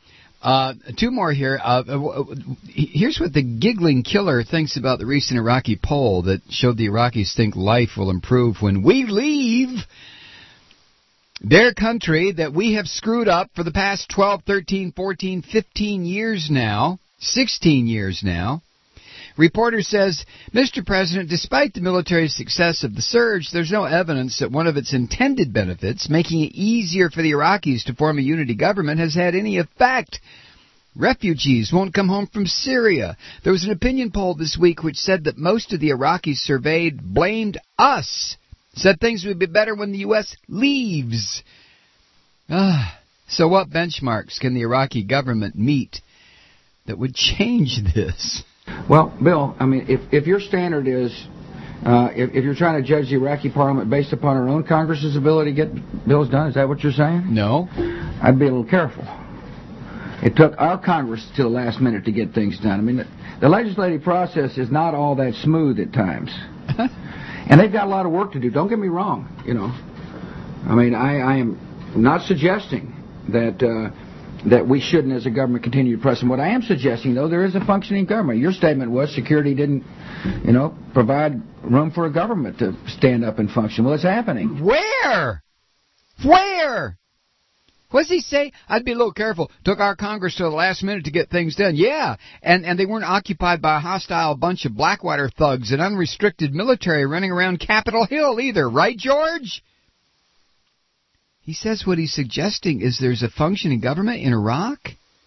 Uh, two more here. Uh, here's what the giggling killer thinks about the recent Iraqi poll that showed the Iraqis think life will improve when we leave their country that we have screwed up for the past twelve, thirteen, fourteen, fifteen years now, sixteen years now. Reporter says, Mister President, despite the military success of the surge, there's no evidence that one of its intended benefits, making it easier for the Iraqis to form a unity government, has had any effect. Refugees won't come home from Syria. There was an opinion poll this week which said that most of the Iraqis surveyed blamed us, said things would be better when the U S leaves. Ah, so what benchmarks can the Iraqi government meet that would change this? Well, Bill, I mean, if if your standard is, uh, if, if you're trying to judge the Iraqi parliament based upon our own Congress's ability to get bills done, is that what you're saying? No. I'd be a little careful. It took our Congress to the last minute to get things done. I mean, the, the legislative process is not all that smooth at times. And they've got a lot of work to do. Don't get me wrong, you know. I mean, I, I am not suggesting that... Uh, that we shouldn't, as a government, continue to press them. What I am suggesting, though, there is a functioning government. Your statement was security didn't, you know, provide room for a government to stand up and function. Well, it's happening. Where? Where? What does he say? I'd be a little careful. Took our Congress to the last minute to get things done. Yeah, and, and they weren't occupied by a hostile bunch of Blackwater thugs and unrestricted military running around Capitol Hill either. Right, George? He says what he's suggesting is there's a functioning government in Iraq.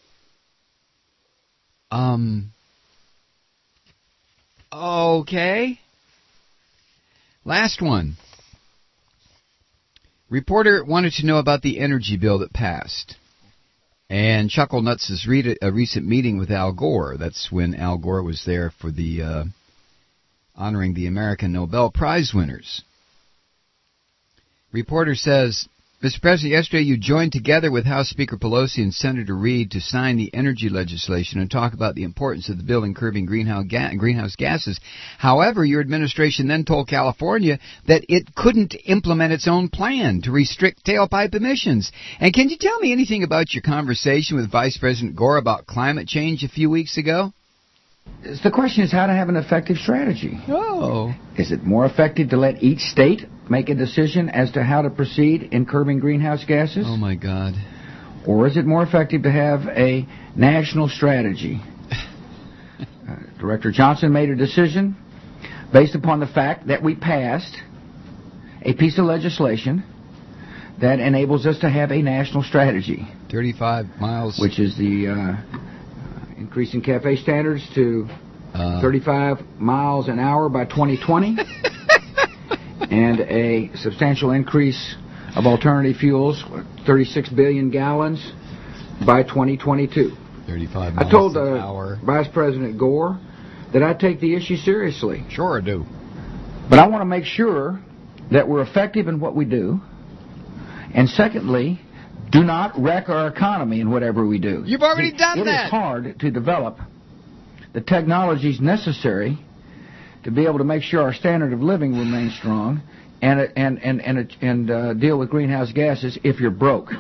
Um. Okay. Last one. Reporter wanted to know about the energy bill that passed. And Chuckle Nuts has read a recent meeting with Al Gore. That's when Al Gore was there for the uh, honoring the American Nobel Prize winners. Reporter says, Mister President, yesterday you joined together with House Speaker Pelosi and Senator Reid to sign the energy legislation and talk about the importance of the bill in curbing greenhouse gases. However, your administration then told California that it couldn't implement its own plan to restrict tailpipe emissions. And can you tell me anything about your conversation with Vice President Gore about climate change a few weeks ago? The question is how to have an effective strategy. Oh. Is it more effective to let each state make a decision as to how to proceed in curbing greenhouse gases? Oh, my God. Or is it more effective to have a national strategy? uh, Director Johnson made a decision based upon the fact that we passed a piece of legislation that enables us to have a national strategy. thirty-five miles. Which is the uh, increasing CAFE standards to uh, thirty-five miles an hour by twenty twenty. And a substantial increase of alternative fuels, thirty-six billion gallons by twenty twenty-two. thirty-five miles I told an uh, hour. Vice President Gore that I take the issue seriously. Sure I do. But I want to make sure that we're effective in what we do. And secondly, do not wreck our economy in whatever we do. You've already See, done it that. It is hard to develop the technologies necessary to be able to make sure our standard of living remains strong and and and and and uh, deal with greenhouse gases if you're broke.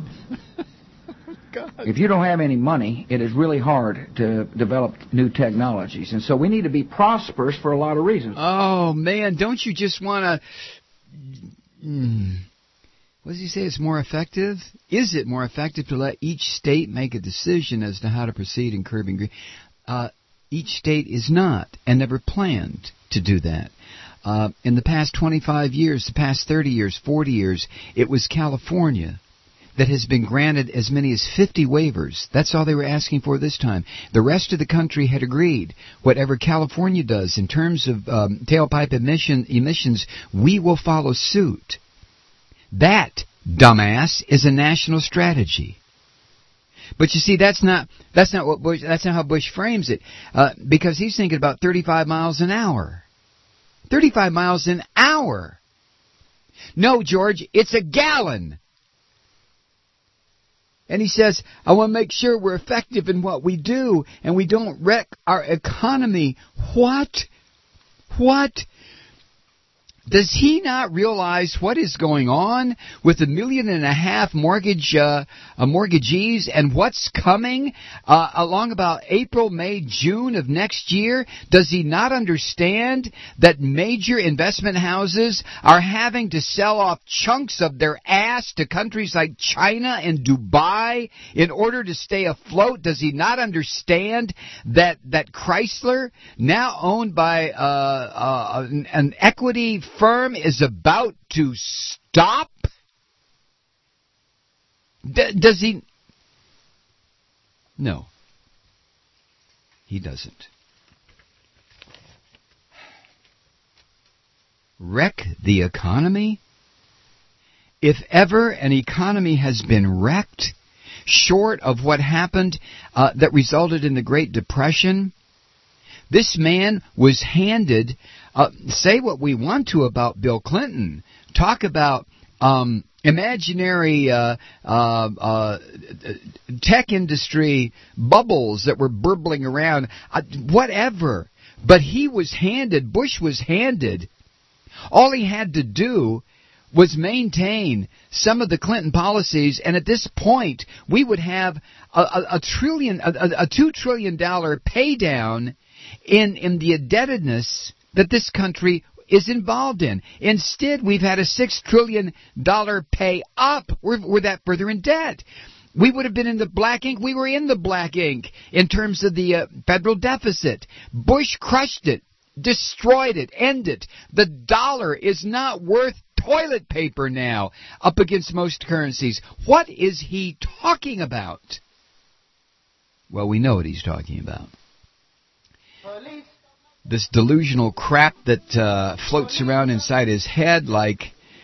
God. If you don't have any money, it is really hard to develop new technologies. And so we need to be prosperous for a lot of reasons. Oh, man, don't you just want to... Mm. What does he say? It's more effective? Is it more effective to let each state make a decision as to how to proceed in curbing green? Uh, each state is not and never planned to do that. Uh, in the past twenty-five years, the past thirty years, forty years, it was California that has been granted as many as fifty waivers. That's all they were asking for this time. The rest of the country had agreed. Whatever California does in terms of um, tailpipe emission, emissions, we will follow suit. That, dumbass, is a national strategy. But you see, that's not that's not what Bush, that's not how Bush frames it, uh, because he's thinking about thirty-five miles an hour. thirty-five miles an hour. No, George, it's a gallon. And he says, I want to make sure we're effective in what we do and we don't wreck our economy. What? What? Does he not realize what is going on with a million and a half mortgage uh, uh, mortgagees and what's coming uh, along about April, May, June of next year? Does he not understand that major investment houses are having to sell off chunks of their ass to countries like China and Dubai in order to stay afloat? Does he not understand that that Chrysler, now owned by uh, uh, an, an equity firm, is about to stop? D- does he? No, he doesn't. Wreck the economy? If ever an economy has been wrecked, short of what happened uh, that resulted in the Great Depression, this man was handed, uh, say what we want to about Bill Clinton, talk about um, imaginary uh, uh, uh, tech industry bubbles that were burbling around, uh, whatever. But he was handed, Bush was handed, all he had to do was maintain some of the Clinton policies, and at this point, we would have a, a, a trillion, a, a two trillion dollar pay down in in the indebtedness that this country is involved in. Instead, we've had a six trillion dollar pay up. We're, we're that further in debt. We would have been in the black ink. We were in the black ink in terms of the uh, federal deficit. Bush crushed it, destroyed it, ended. The dollar is not worth toilet paper now up against most currencies. What is he talking about? Well, we know what he's talking about. This delusional crap that uh, floats around inside his head like,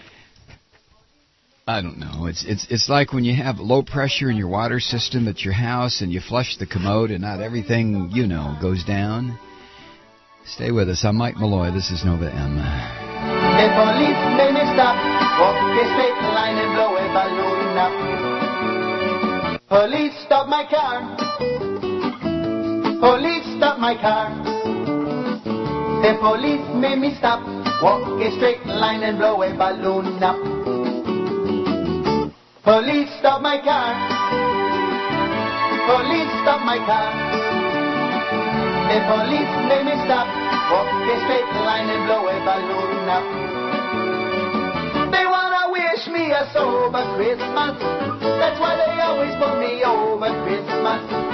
I don't know, it's it's it's like when you have low pressure in your water system at your house and you flush the commode and not everything, you know, goes down. Stay with us. I'm Mike Malloy. This is Nova M. The police made me stop, walk a straight line and blow a balloon up. Police stop my car. Police stop my car. The police made me stop, walk a straight line and blow a balloon up. Police stop my car. Police stop my car. The police made me stop, walk a straight line and blow a balloon up. They wanna wish me a sober Christmas. That's why they always put me over Christmas.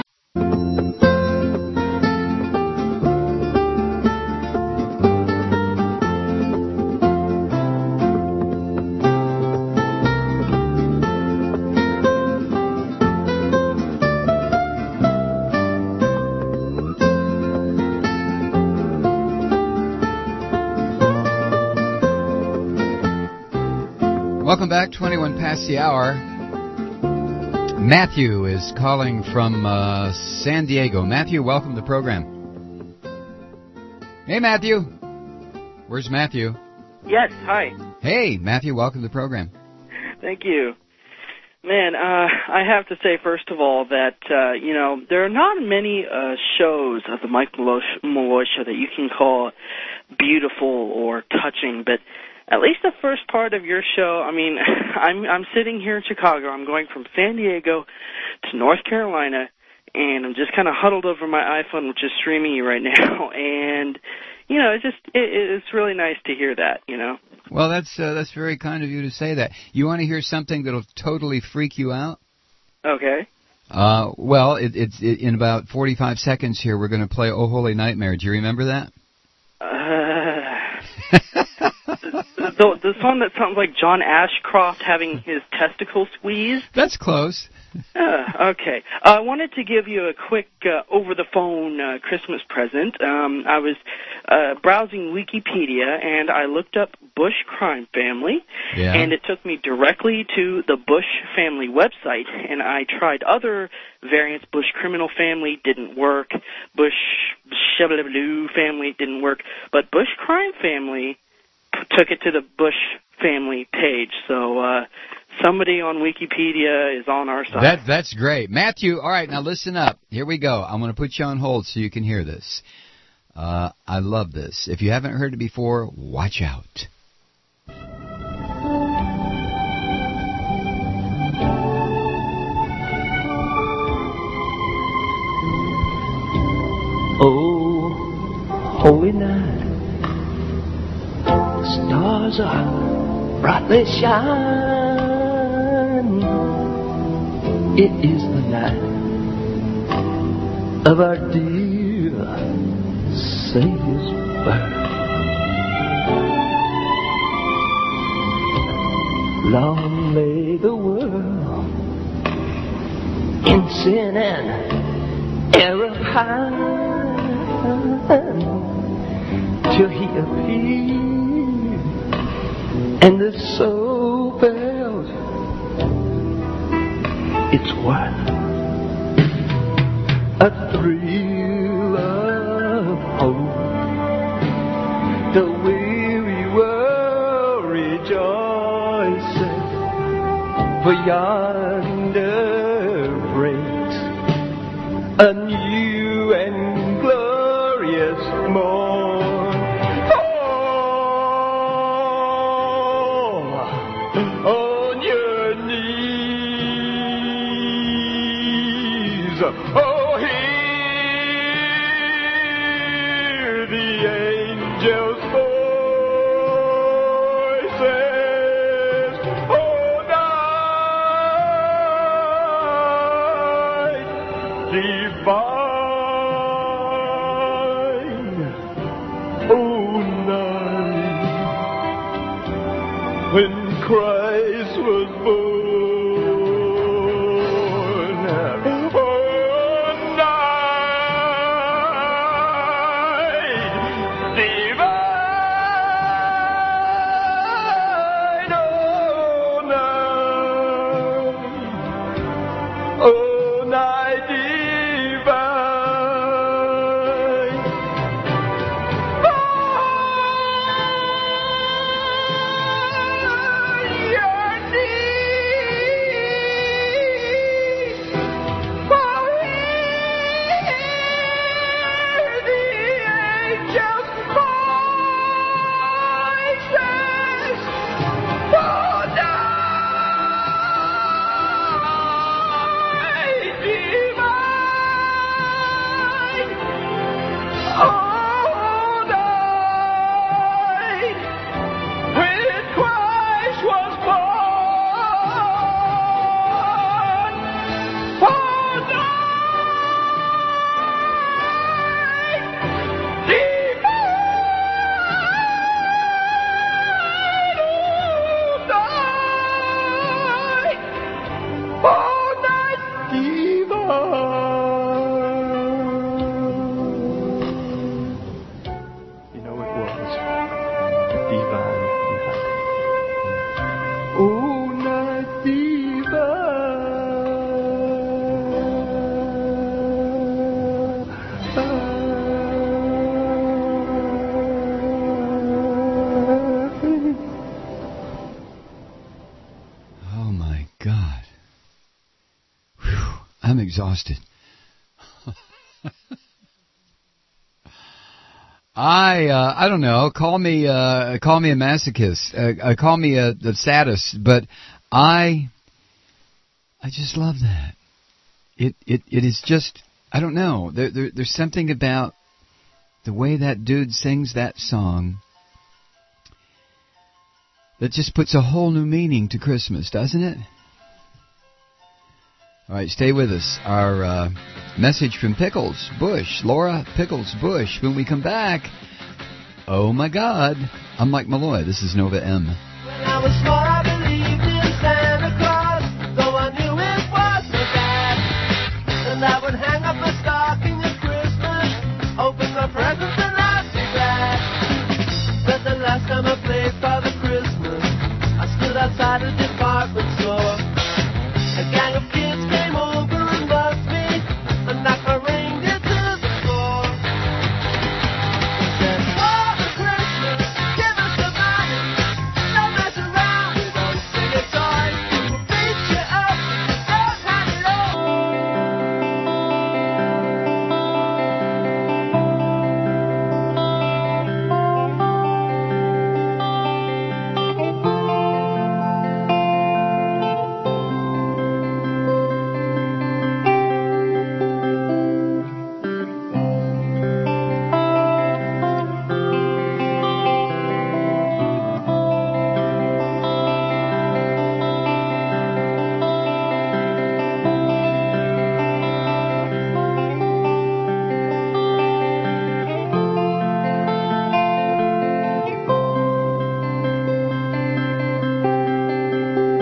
Welcome back, twenty-one past the hour. Matthew is calling from uh, San Diego. Matthew, welcome to the program. Hey, Matthew. Where's Matthew? Yes, hi. Hey, Matthew, welcome to the program. Thank you. Man, uh, I have to say, first of all, that, uh, you know, there are not many uh, shows of the Mike Malloy Show that you can call beautiful or touching, but at least the first part of your show, I mean, I'm I'm sitting here in Chicago. I'm going from San Diego to North Carolina, and I'm just kind of huddled over my iPhone, which is streaming you right now. And, you know, it's just, it, it's really nice to hear that, you know. Well, that's uh, that's very kind of you to say that. You want to hear something that'll totally freak you out? Okay. Uh, well, it, it's it, in about forty-five seconds here, we're going to play Oh Holy Nightmare. Do you remember that? Uh, the, the song that sounds like John Ashcroft having his testicles squeezed? That's close. uh, okay. Uh, I wanted to give you a quick uh, over-the-phone uh, Christmas present. Um, I was uh, browsing Wikipedia, and I looked up Bush crime family, yeah. and it took me directly to the Bush family website, and I tried other variants. Bush criminal family didn't work. Bush shabba-dabba-doo family didn't work. But Bush crime family p- took it to the Bush family page. So uh, somebody on Wikipedia is on our side. That, that's great. Matthew, all right, now listen up. Here we go. I'm going to put you on hold so you can hear this. Uh, I love this. If you haven't heard it before, watch out. starry night. The stars are brightly shining. It is the night of our dear Savior's birth. Long lay the world in sin and error pine, till He appeared and the soul felt its worth. A thrill of hope, the weary world rejoices, for yonder breaks a new and glorious morn. Oh, on your knees. Oh, hear the angels' voices. Oh, night divine. Oh, night when Christ was born. Exhausted. I uh, I don't know. Call me uh, call me a masochist. Uh, call me a, a sadist. But I I just love that. It it it is just I don't know. There, there there's something about the way that dude sings that song that just puts a whole new meaning to Christmas, doesn't it? All right, stay with us. Our uh, message from Pickles Bush, Laura Pickles Bush. When we come back, oh my God, I'm Mike Malloy. This is Nova M. When I was small, I believed in Santa Claus, though I knew it was so bad. And I would hang up a stocking at Christmas, open my presents and I'd be glad. But the last time I played Father Christmas, I stood outside a department store. A gang of kids came over and buzzed me and knocked my reindeer to the floor. They said, Father Christmas, give us the money, don't mess around.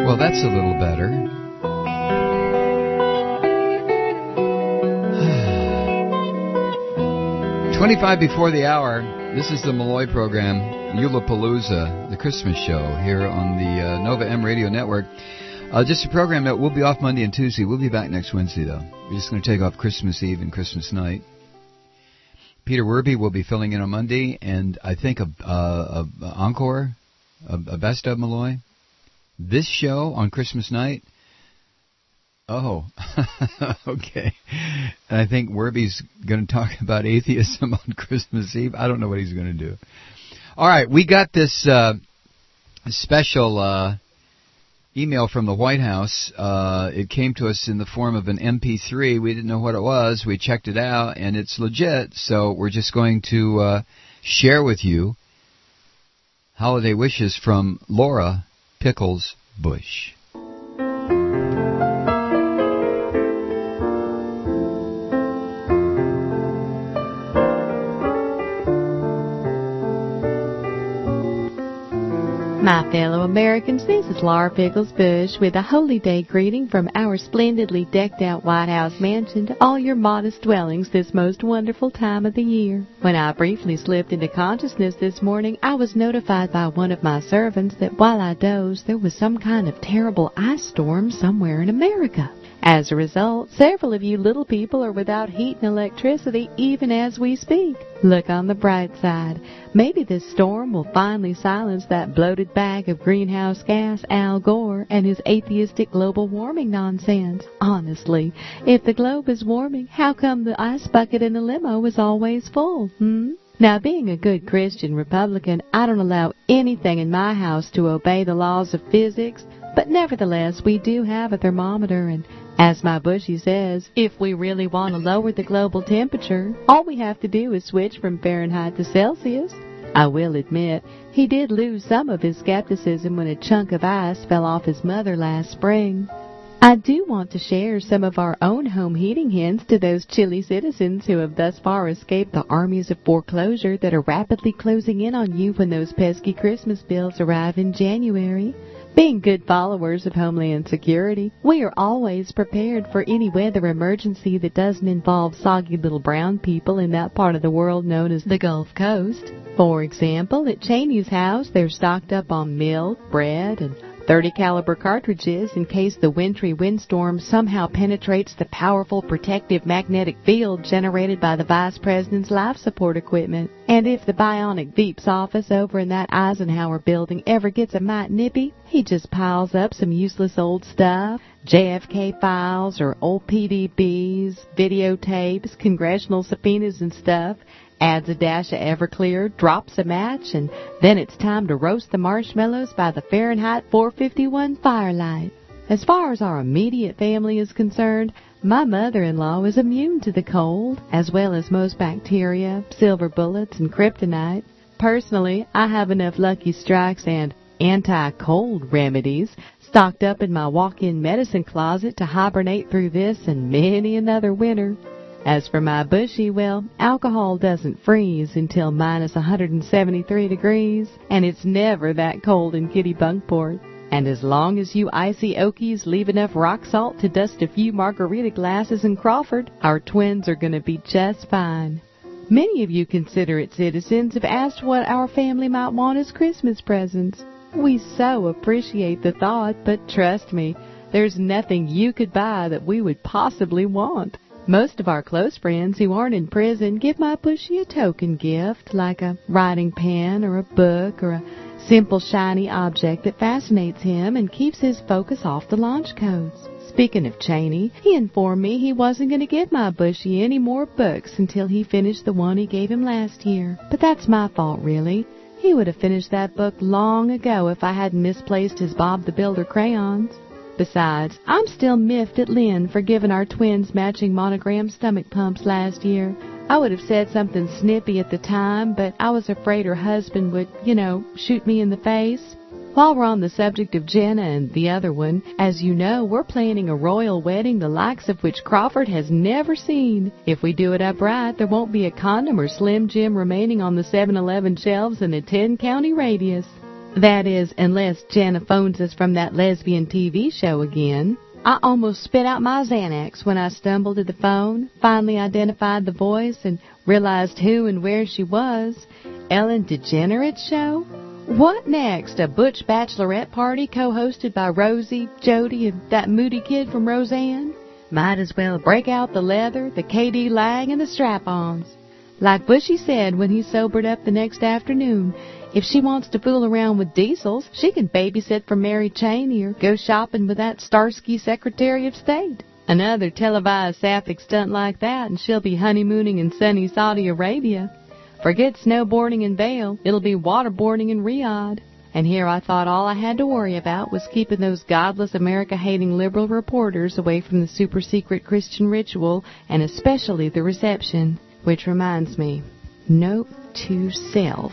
Well, that's a little better. twenty-five before the hour, this is the Malloy program, Eulapalooza, the Christmas show here on the uh, Nova M Radio Network. Uh, just a program that will be off Monday and Tuesday. We'll be back next Wednesday, though. We're just going to take off Christmas Eve and Christmas night. Peter Werby will be filling in on Monday, and I think a, a, a encore, a, a best of Malloy. This show on Christmas night, oh, okay. And I think Werby's going to talk about atheism on Christmas Eve. I don't know what he's going to do. All right, we got this uh, special uh, email from the White House. Uh, it came to us in the form of an M P three. We didn't know what it was. We checked it out, and it's legit. So we're just going to uh, share with you holiday wishes from Laura Pickles Bush. My fellow Americans, this is Laura Pickles Bush with a holy day greeting from our splendidly decked out White House mansion to all your modest dwellings this most wonderful time of the year. When I briefly slipped into consciousness this morning, I was notified by one of my servants that while I dozed, there was some kind of terrible ice storm somewhere in America. As a result, several of you little people are without heat and electricity even as we speak. Look on the bright side. Maybe this storm will finally silence that bloated bag of greenhouse gas Al Gore and his atheistic global warming nonsense. Honestly, if the globe is warming, how come the ice bucket in the limo is always full, hmm? Now, being a good Christian Republican, I don't allow anything in my house to obey the laws of physics, but nevertheless, we do have a thermometer, and as my Bushy says, if we really want to lower the global temperature, all we have to do is switch from Fahrenheit to Celsius. I will admit, he did lose some of his skepticism when a chunk of ice fell off his mother last spring. I do want to share some of our own home heating hints to those chilly citizens who have thus far escaped the armies of foreclosure that are rapidly closing in on you when those pesky Christmas bills arrive in January. Being good followers of Homeland Security, we are always prepared for any weather emergency that doesn't involve soggy little brown people in that part of the world known as the Gulf Coast. For example, at Cheney's house, they're stocked up on milk, bread, and thirty caliber cartridges in case the wintry windstorm somehow penetrates the powerful protective magnetic field generated by the Vice President's life support equipment. And if the bionic Veep's office over in that Eisenhower building ever gets a mite nippy, he just piles up some useless old stuff, J F K files or old P D Bs, videotapes, congressional subpoenas and stuff, adds a dash of Everclear, drops a match, and then it's time to roast the marshmallows by the Fahrenheit four fifty-one firelight. As far as our immediate family is concerned, my mother-in-law is immune to the cold, as well as most bacteria, silver bullets, and kryptonite. Personally, I have enough Lucky Strikes and anti-cold remedies stocked up in my walk-in medicine closet to hibernate through this and many another winter. As for my Bushy, well, alcohol doesn't freeze until minus one hundred seventy-three degrees, and it's never that cold in Kitty Bunkport. And as long as you icy Okies leave enough rock salt to dust a few margarita glasses in Crawford, our twins are going to be just fine. Many of you considerate citizens have asked what our family might want as Christmas presents. We so appreciate the thought, but trust me, there's nothing you could buy that we would possibly want. Most of our close friends who aren't in prison give my Bushy a token gift, like a writing pen or a book or a simple shiny object that fascinates him and keeps his focus off the launch codes. Speaking of Cheney, he informed me he wasn't going to give my Bushy any more books until he finished the one he gave him last year. But that's my fault, really. He would have finished that book long ago if I hadn't misplaced his Bob the Builder crayons. Besides, I'm still miffed at Lynn for giving our twins matching monogram stomach pumps last year. I would have said something snippy at the time, but I was afraid her husband would, you know, shoot me in the face. While we're on the subject of Jenna and the other one, as you know, we're planning a royal wedding the likes of which Crawford has never seen. If we do it upright, there won't be a condom or Slim Jim remaining on the seven eleven shelves in a ten-county radius. That is, unless Jenna phones us from that lesbian T V show again. I almost spit out my Xanax when I stumbled to the phone, finally identified the voice, and realized who and where she was. Ellen DeGeneres Show? What next? A butch bachelorette party co-hosted by Rosie, Jody, and that moody kid from Roseanne? Might as well break out the leather, the K D Lang, and the strap-ons. Like Bushy said when he sobered up the next afternoon, if she wants to fool around with diesels, she can babysit for Mary Cheney or go shopping with that Starsky Secretary of State. Another televised sapphic stunt like that, and she'll be honeymooning in sunny Saudi Arabia. Forget snowboarding in Vail, it'll be waterboarding in Riyadh. And here I thought all I had to worry about was keeping those godless America-hating liberal reporters away from the super-secret Christian ritual, and especially the reception. Which reminds me, note to self.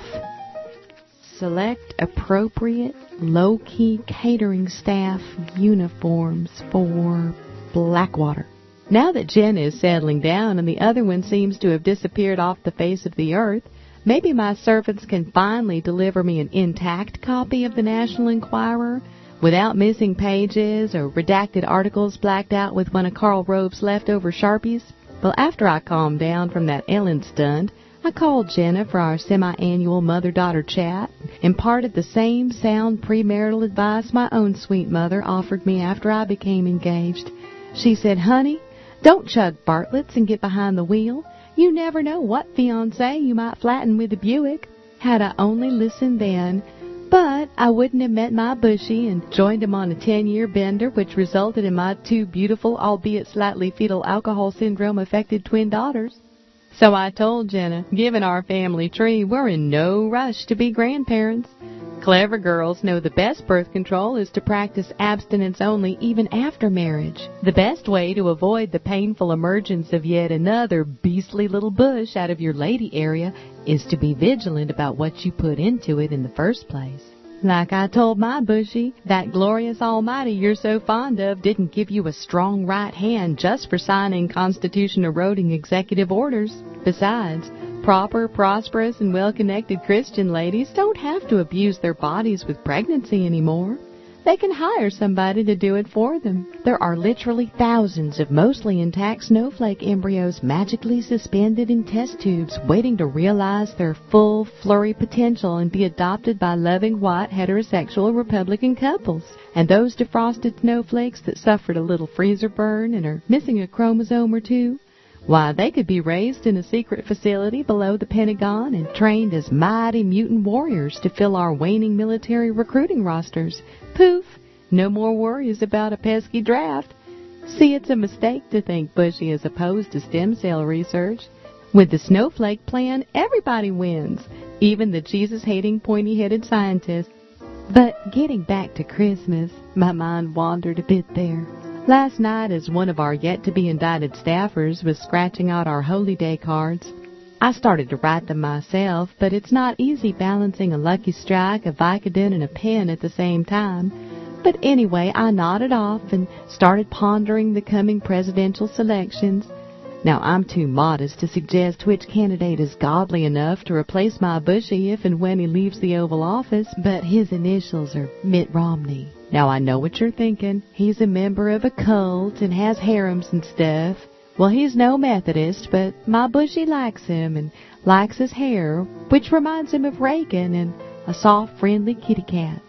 Select appropriate, low-key catering staff uniforms for Blackwater. Now that Jen is settling down and the other one seems to have disappeared off the face of the earth, maybe my servants can finally deliver me an intact copy of the National Enquirer without missing pages or redacted articles blacked out with one of Karl Rove's leftover Sharpies. Well, after I calmed down from that Ellen stunt, I called Jenna for our semi-annual mother-daughter chat, imparted the same sound premarital advice my own sweet mother offered me after I became engaged. She said, "Honey, don't chug Bartlett's and get behind the wheel. You never know what fiancé you might flatten with a Buick." Had I only listened then, but I wouldn't have met my Bushy and joined him on a ten-year bender, which resulted in my two beautiful, albeit slightly fetal alcohol syndrome-affected twin daughters. So I told Jenna, given our family tree, we're in no rush to be grandparents. Clever girls know the best birth control is to practice abstinence only even after marriage. The best way to avoid the painful emergence of yet another beastly little bush out of your lady area is to be vigilant about what you put into it in the first place. Like I told my Bushy, that glorious almighty you're so fond of didn't give you a strong right hand just for signing Constitution-eroding executive orders. Besides, proper, prosperous, and well-connected Christian ladies don't have to abuse their bodies with pregnancy anymore. They can hire somebody to do it for them. There are literally thousands of mostly intact snowflake embryos magically suspended in test tubes waiting to realize their full flurry potential and be adopted by loving white heterosexual Republican couples. And those defrosted snowflakes that suffered a little freezer burn and are missing a chromosome or two, why, they could be raised in a secret facility below the Pentagon and trained as mighty mutant warriors to fill our waning military recruiting rosters. Poof! No more worries about a pesky draft. See, it's a mistake to think Bushy is opposed to stem cell research. With the snowflake plan, everybody wins, even the Jesus-hating, pointy-headed scientists. But getting back to Christmas, my mind wandered a bit there. Last night, as one of our yet-to-be-indicted staffers was scratching out our Holy Day cards, I started to write them myself, but it's not easy balancing a Lucky Strike, a Vicodin, and a pen at the same time. But anyway, I nodded off and started pondering the coming presidential selections. Now, I'm too modest to suggest which candidate is godly enough to replace my Bushy if and when he leaves the Oval Office, but his initials are Mitt Romney. Now, I know what you're thinking. He's a member of a cult and has harems and stuff. Well, he's no Methodist, but my Bushy likes him and likes his hair, which reminds him of Reagan and a soft, friendly kitty cat.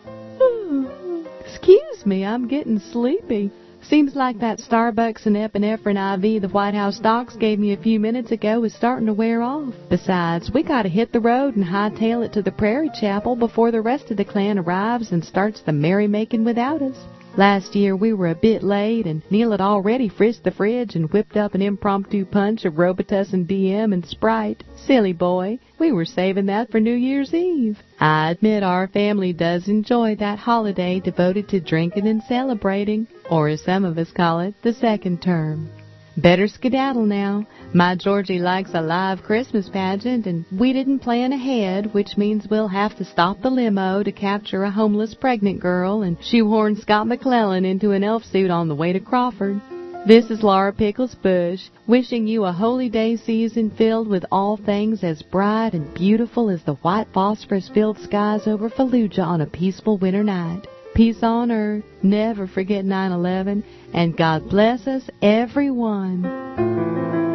Excuse me, I'm getting sleepy. Seems like that Starbucks and epinephrine I V the White House docs gave me a few minutes ago is starting to wear off. Besides, we gotta hit the road and hightail it to the Prairie Chapel before the rest of the clan arrives and starts the merrymaking without us. Last year we were a bit late, and Neil had already frisked the fridge and whipped up an impromptu punch of Robitussin D M and Sprite. Silly boy, we were saving that for New Year's Eve. I admit our family does enjoy that holiday devoted to drinking and celebrating, or as some of us call it, the second term. Better skedaddle now. My Georgie likes a live Christmas pageant, and we didn't plan ahead, which means we'll have to stop the limo to capture a homeless pregnant girl and shoehorn Scott McClellan into an elf suit on the way to Crawford. This is Laura Pickles Bush, wishing you a holy day season filled with all things as bright and beautiful as the white phosphorus-filled skies over Fallujah on a peaceful winter night. Peace on earth, never forget nine eleven, and God bless us, everyone.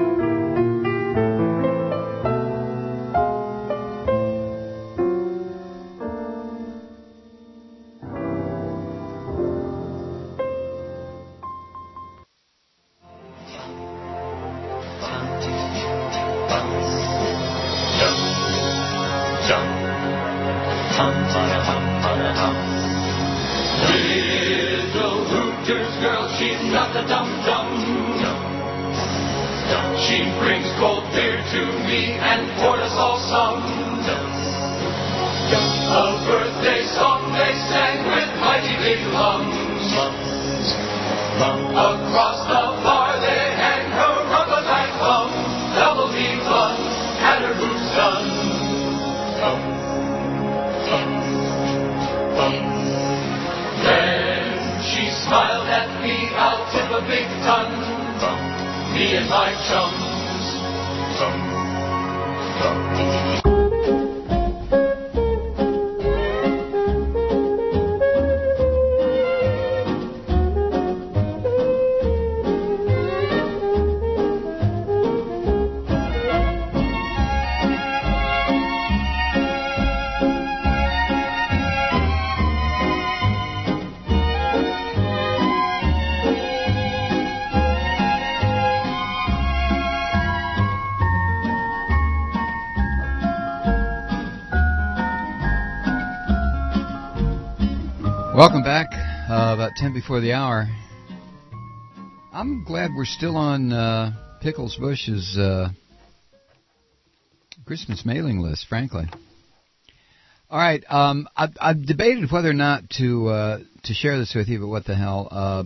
Welcome back. Uh, about ten before the hour. I'm glad we're still on uh, Pickles Bush's uh, Christmas mailing list, frankly. All right. Um, I've, I've debated whether or not to uh, to share this with you, but what the hell. Uh,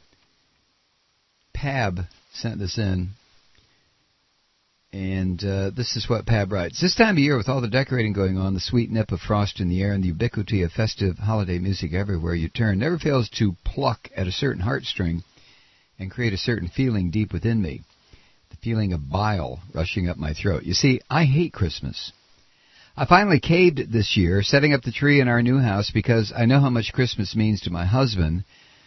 Pab sent this in. And uh, this is what Pab writes. This time of year, with all the decorating going on, the sweet nip of frost in the air, and the ubiquity of festive holiday music everywhere you turn, never fails to pluck at a certain heartstring and create a certain feeling deep within me. The feeling of bile rushing up my throat. You see, I hate Christmas. I finally caved this year, setting up the tree in our new house, because I know how much Christmas means to my husband,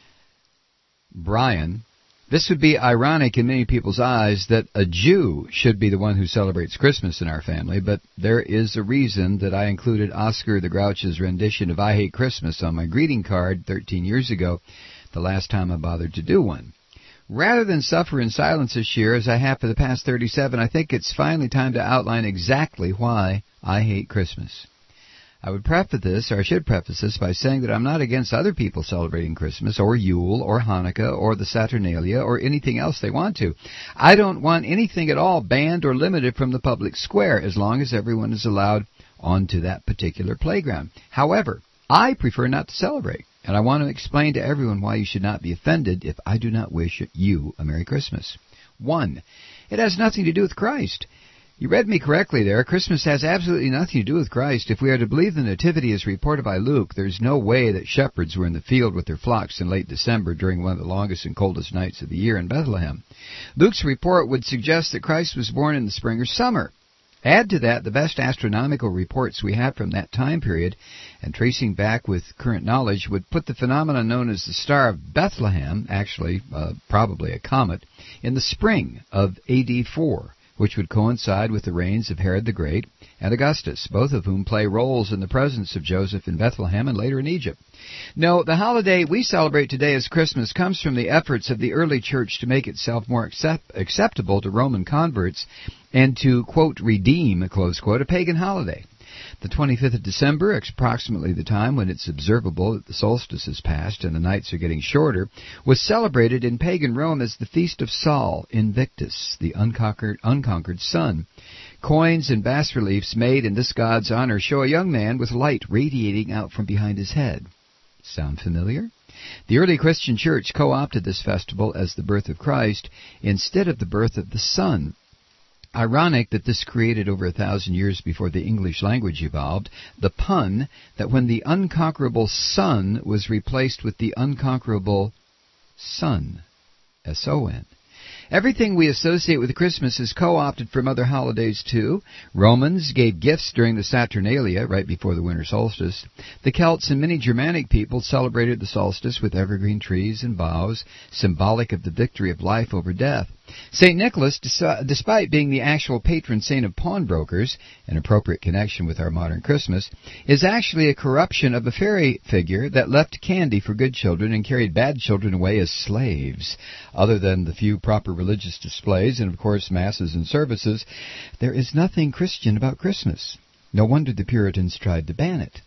Brian. This would be ironic in many people's eyes that a Jew should be the one who celebrates Christmas in our family, but there is a reason that I included Oscar the Grouch's rendition of I Hate Christmas on my greeting card thirteen years ago, the last time I bothered to do one. Rather than suffer in silence this year, as I have for the past thirty-seven, I think it's finally time to outline exactly why I hate Christmas. I would preface this, or I should preface this, by saying that I'm not against other people celebrating Christmas, or Yule, or Hanukkah, or the Saturnalia, or anything else they want to. I don't want anything at all banned or limited from the public square, as long as everyone is allowed onto that particular playground. However, I prefer not to celebrate, and I want to explain to everyone why you should not be offended if I do not wish you a Merry Christmas. One, it has nothing to do with Christ. You read me correctly there. Christmas has absolutely nothing to do with Christ. If we are to believe the Nativity as reported by Luke, there's no way that shepherds were in the field with their flocks in late December during one of the longest and coldest nights of the year in Bethlehem. Luke's report would suggest that Christ was born in the spring or summer. Add to that the best astronomical reports we have from that time period, and tracing back with current knowledge would put the phenomenon known as the Star of Bethlehem, actually uh, probably a comet, in the spring of A D four. Which would coincide with the reigns of Herod the Great and Augustus, both of whom play roles in the presence of Joseph in Bethlehem and later in Egypt. No, the holiday we celebrate today as Christmas comes from the efforts of the early church to make itself more accept- acceptable to Roman converts and to, quote, redeem, close quote, a pagan holiday. The twenty-fifth of December, approximately the time when it's observable that the solstice has passed and the nights are getting shorter, was celebrated in pagan Rome as the Feast of Sol Invictus, the unconquered, unconquered sun. Coins and bas-reliefs made in this god's honor show a young man with light radiating out from behind his head. Sound familiar? The early Christian church co-opted this festival as the birth of Christ instead of the birth of the sun. Ironic that this created over a thousand years before the English language evolved, the pun that when the unconquerable sun was replaced with the unconquerable sun. S O N. Everything we associate with Christmas is co-opted from other holidays, too. Romans gave gifts during the Saturnalia, right before the winter solstice. The Celts and many Germanic peoples celebrated the solstice with evergreen trees and boughs, symbolic of the victory of life over death. Saint Nicholas, despite being the actual patron saint of pawnbrokers, an appropriate connection with our modern Christmas, is actually a corruption of a fairy figure that left candy for good children and carried bad children away as slaves. Other than the few proper religious displays and, of course, masses and services, there is nothing Christian about Christmas. No wonder the Puritans tried to ban it.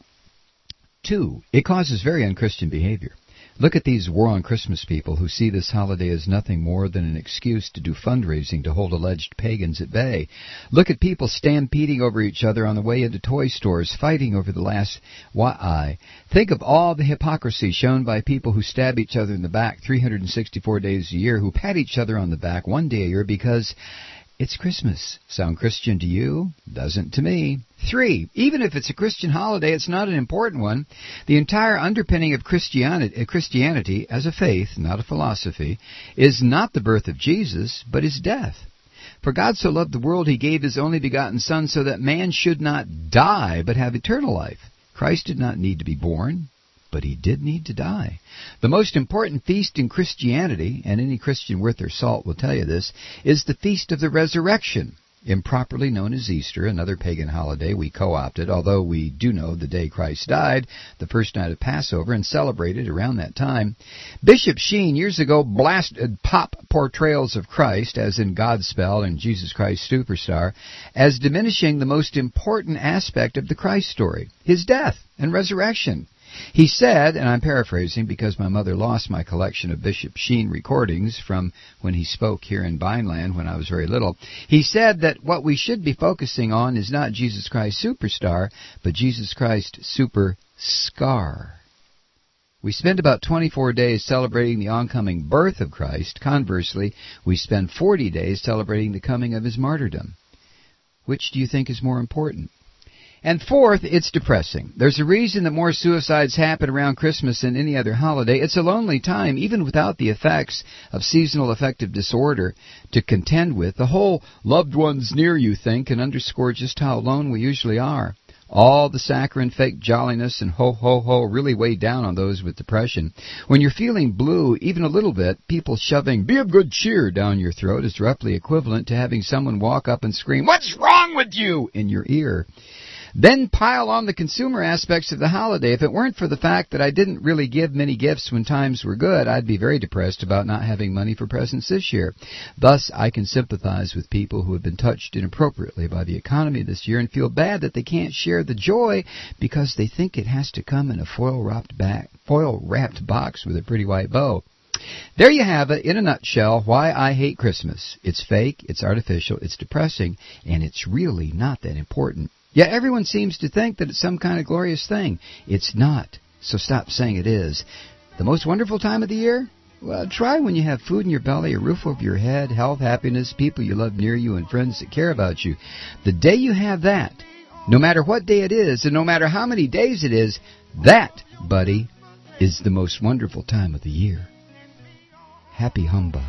Two, it causes very unchristian behavior. Look at these War on Christmas people who see this holiday as nothing more than an excuse to do fundraising to hold alleged pagans at bay. Look at people stampeding over each other on the way into toy stores, fighting over the last Y. Think of all the hypocrisy shown by people who stab each other in the back three hundred sixty-four days a year, who pat each other on the back one day a year because it's Christmas. Sound Christian to you? Doesn't to me. Three, even if it's a Christian holiday, it's not an important one. The entire underpinning of Christianity, Christianity as a faith, not a philosophy, is not the birth of Jesus, but his death. For God so loved the world, he gave his only begotten Son so that man should not die, but have eternal life. Christ did not need to be born, but he did need to die. The most important feast in Christianity, and any Christian worth their salt will tell you this, is the Feast of the Resurrection, improperly known as Easter, another pagan holiday we co-opted, although we do know the day Christ died, the first night of Passover, and celebrated around that time. Bishop Sheen years ago blasted pop portrayals of Christ, as in Godspell and Jesus Christ Superstar, as diminishing the most important aspect of the Christ story, his death and resurrection. He said, and I'm paraphrasing because my mother lost my collection of Bishop Sheen recordings from when he spoke here in Vineland when I was very little. He said that what we should be focusing on is not Jesus Christ Superstar, but Jesus Christ Super Scar. We spend about twenty-four days celebrating the oncoming birth of Christ. Conversely, we spend forty days celebrating the coming of his martyrdom. Which do you think is more important? And fourth, it's depressing. There's a reason that more suicides happen around Christmas than any other holiday. It's a lonely time, even without the effects of seasonal affective disorder to contend with. The whole loved ones near you thing can underscore just how alone we usually are. All the saccharine, fake jolliness, and ho-ho-ho really weigh down on those with depression. When you're feeling blue, even a little bit, people shoving "be of good cheer" down your throat is roughly equivalent to having someone walk up and scream, "What's wrong with you?" in your ear. Then pile on the consumer aspects of the holiday. If it weren't for the fact that I didn't really give many gifts when times were good, I'd be very depressed about not having money for presents this year. Thus, I can sympathize with people who have been touched inappropriately by the economy this year and feel bad that they can't share the joy because they think it has to come in a foil-wrapped back, foil-wrapped box with a pretty white bow. There you have it, in a nutshell, why I hate Christmas. It's fake, it's artificial, it's depressing, and it's really not that important. Yet everyone seems to think that it's some kind of glorious thing. It's not, so stop saying it is. The most wonderful time of the year? Well, try when you have food in your belly, a roof over your head, health, happiness, people you love near you, and friends that care about you. The day you have that, no matter what day it is, and no matter how many days it is, that, buddy, is the most wonderful time of the year. Happy humbug.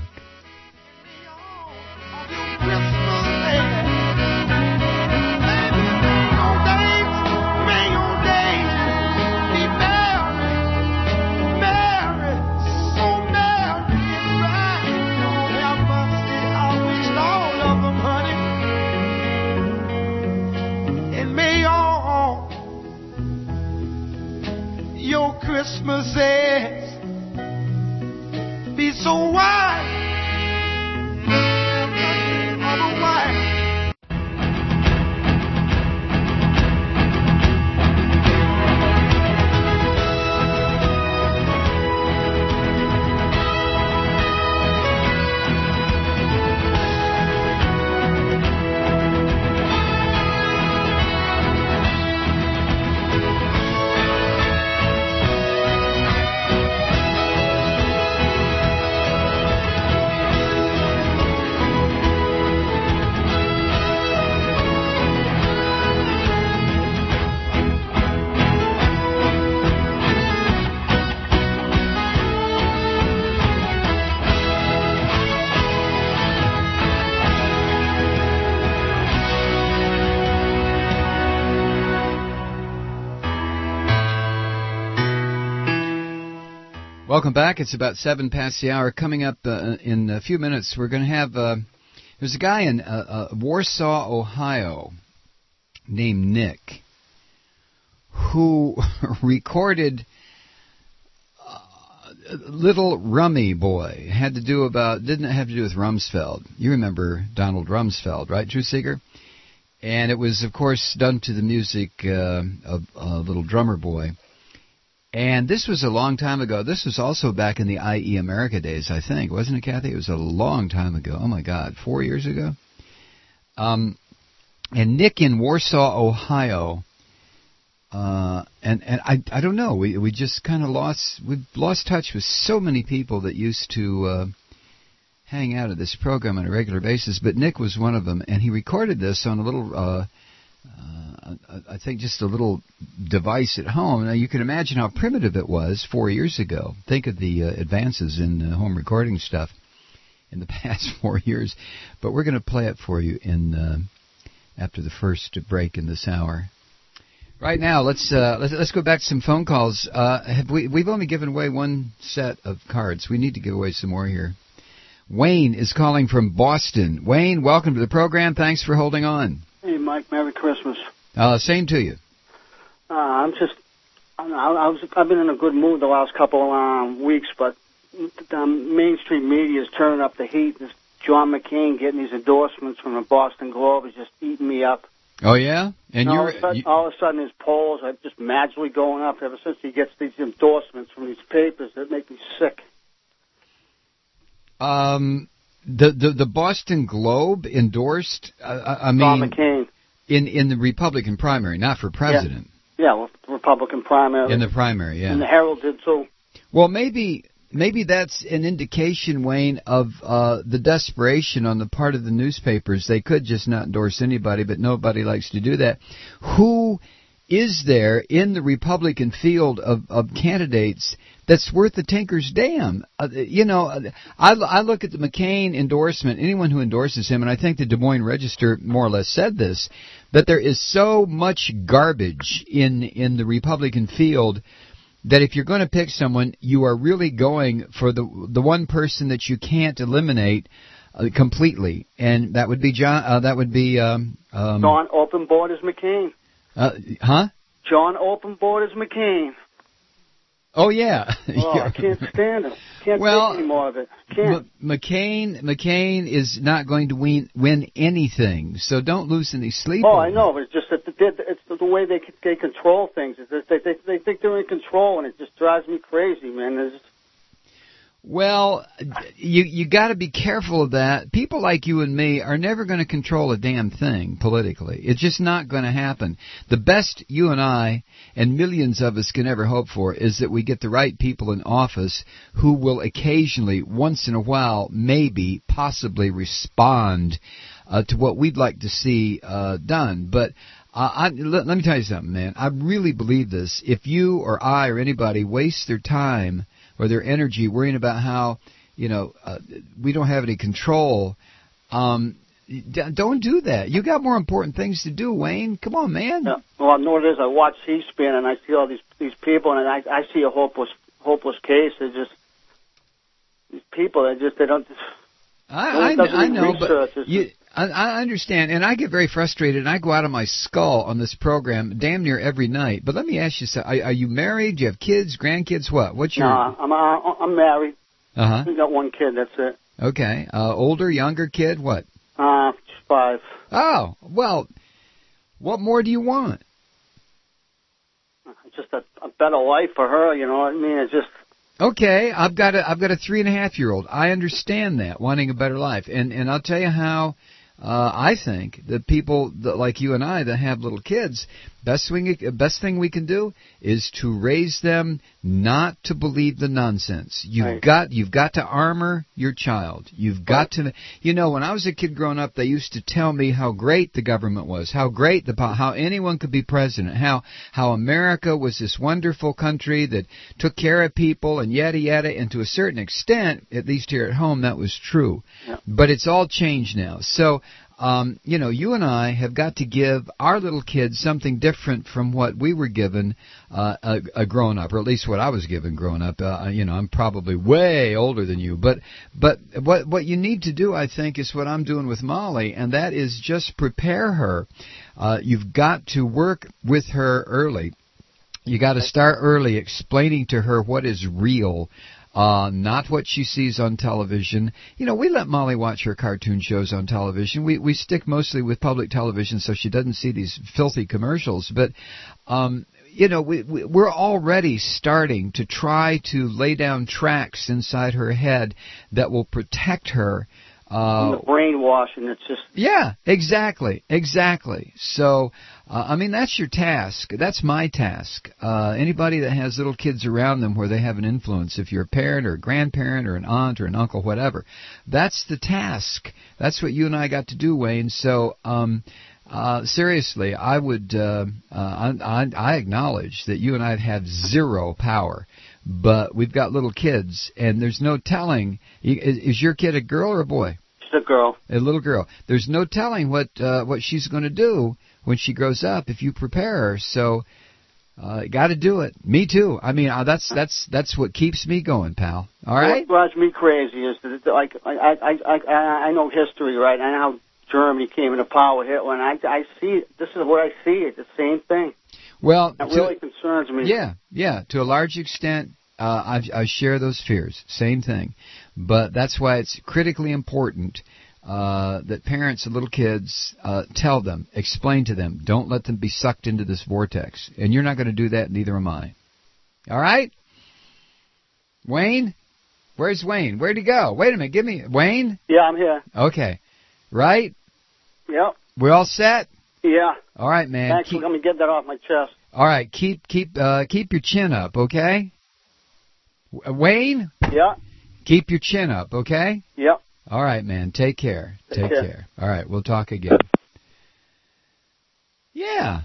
Christmases be so wide. Welcome back. It's about seven past the hour. Coming up uh, in a few minutes, we're going to have... Uh, there's a guy in uh, uh, Warsaw, Ohio, named Nick, who recorded uh, Little Rummy Boy. Had to do about... Didn't have to do with Rumsfeld. You remember Donald Rumsfeld, right, Drew Seeger? And it was, of course, done to the music uh, of uh, Little Drummer Boy. And this was a long time ago. This was also back in the I E America days, I think. Wasn't it, Kathy? It was a long time ago. Oh, my God. Four years ago? Um, and Nick in Warsaw, Ohio, uh, and, and I I don't know. We we just kind of lost, we lost touch with so many people that used to uh, hang out at this program on a regular basis. But Nick was one of them, and he recorded this on a little... Uh, Uh, I think just a little device at home. Now, you can imagine how primitive it was four years ago. Think of the uh, advances in uh, home recording stuff in the past four years. But we're going to play it for you in uh, after the first break in this hour. Right now, let's uh, let's, let's go back to some phone calls. Uh, have we, we've only given away one set of cards. We need to give away some more here. Wayne is calling from Boston. Wayne, welcome to the program. Thanks for holding on. Hey, Mike, Merry Christmas. Uh, same to you. Uh, I'm just, I, I was, I've been in a good mood the last couple of um, weeks, but the mainstream media is turning up the heat. This John McCain getting these endorsements from the Boston Globe is just eating me up. Oh, yeah? And, and you're... All of, a sudden, you, all of a sudden his polls are just magically going up ever since he gets these endorsements from these papers that make me sick. Um... The, the the Boston Globe endorsed, uh, I mean, John McCain. in in the Republican primary, not for president. Yeah, yeah, well, the Republican primary. In the primary, yeah. And the Herald did too. Well, maybe maybe that's an indication, Wayne, of uh, the desperation on the part of the newspapers. They could just not endorse anybody, but nobody likes to do that. Who is there in the Republican field of, of candidates that's worth the tinker's damn? Uh, you know, I, I look at the McCain endorsement, anyone who endorses him, and I think the Des Moines Register more or less said this, that there is so much garbage in, in the Republican field that if you're going to pick someone, you are really going for the the one person that you can't eliminate uh, completely, and that would be John. Uh, that would be um, um, John Open Borders McCain. Uh, huh? John Open Borders McCain. Oh, yeah. Oh, I can't stand it. Can't well, take any more of it. Can't. M- McCain McCain is not going to win win anything, so don't lose any sleep. Oh, over I know, but it's just that the, it's the way they they control things. Is that they, they they think they're in control, and it just drives me crazy, man. There's Well, you you got to be careful of that. People like you and me are never going to control a damn thing politically. It's just not going to happen. The best you and I and millions of us can ever hope for is that we get the right people in office who will occasionally, once in a while, maybe, possibly respond uh, to what we'd like to see uh, done. But uh, I, let, let me tell you something, man. I really believe this. If you or I or anybody wastes their time or their energy worrying about how, you know, uh, we don't have any control, um, d- don't do that. You got more important things to do, Wayne. Come on, man. Yeah. Well, I know what it is. I watch C-SPAN and I see all these these people, and I I see a hopeless hopeless case. They're just these people. They just they don't. I I, I know, but you. I, I understand, and I get very frustrated, and I go out of my skull on this program damn near every night. But let me ask you something. Are, are you married? Do you have kids, grandkids, what? What's your... No, I'm, uh, I'm married. Uh-huh. I got one kid, that's it. Okay. Uh, older, younger kid, what? Uh, five. Oh, well, what more do you want? Just a, a better life for her, you know what I mean? It's just... Okay, I've got a I've got a three and a half year old. I understand that, wanting a better life, and and I'll tell you how uh, I think that people that, like you and I that have little kids, best thing best thing we can do is to raise them not to believe the nonsense. You've right. got you've got to armor your child. You've got right. to you know when I was a kid growing up, they used to tell me how great the government was, how great the how anyone could be president, how how America was this wonderful country that took care of people and yada yada. And to a certain extent, at least here at home, that was true. Yeah. But it's all changed now. So um, you know, you and I have got to give our little kids something different from what we were given uh, a, a growing up, or at least what I was given growing up. Uh, you know, I'm probably way older than you, but but what what you need to do, I think, is what I'm doing with Molly, and that is just prepare her. Uh, you've got to work with her early. You got to start early, explaining to her what is real. Uh, not what she sees on television. You know, we let Molly watch her cartoon shows on television. We we stick mostly with public television so she doesn't see these filthy commercials. But, um, you know, we, we, we're already starting to try to lay down tracks inside her head that will protect her. Uh, the brainwashing, it's just... Yeah, exactly, exactly. So, uh, I mean, that's your task. That's my task. Uh, anybody that has little kids around them where they have an influence, if you're a parent or a grandparent or an aunt or an uncle, whatever, that's the task. That's what you and I got to do, Wayne. So, um, uh, seriously, I would, uh, uh, I, I acknowledge that you and I have zero power. But we've got little kids, and there's no telling. Is, is your kid a girl or a boy? She's a girl. A little girl. There's no telling what uh, what she's going to do when she grows up if you prepare her. So, uh, got to do it. Me too. I mean, uh, that's that's that's what keeps me going, pal. All right. What drives me crazy is that, like, I I I I know history, right? I know how Germany came into power with Hitler, and I I see it. This is where I see it. The same thing. Well, that to, really concerns me. Yeah, yeah. To a large extent, uh, I, I share those fears. Same thing. But that's why it's critically important uh, that parents of little kids uh, tell them, explain to them, don't let them be sucked into this vortex. And you're not going to do that, neither am I. All right? Wayne? Where's Wayne? Where'd he go? Wait a minute. Give me... Wayne? Yeah, I'm here. Okay. Right? Yep. We're all set? Yeah. All right, man. Thanks for letting me get that off my chest. All right, keep keep uh, keep your chin up, okay? W- Wayne? Yeah. Keep your chin up, okay? Yep. All right, man. Take care. Take Take care. care. All right, we'll talk again. Yeah.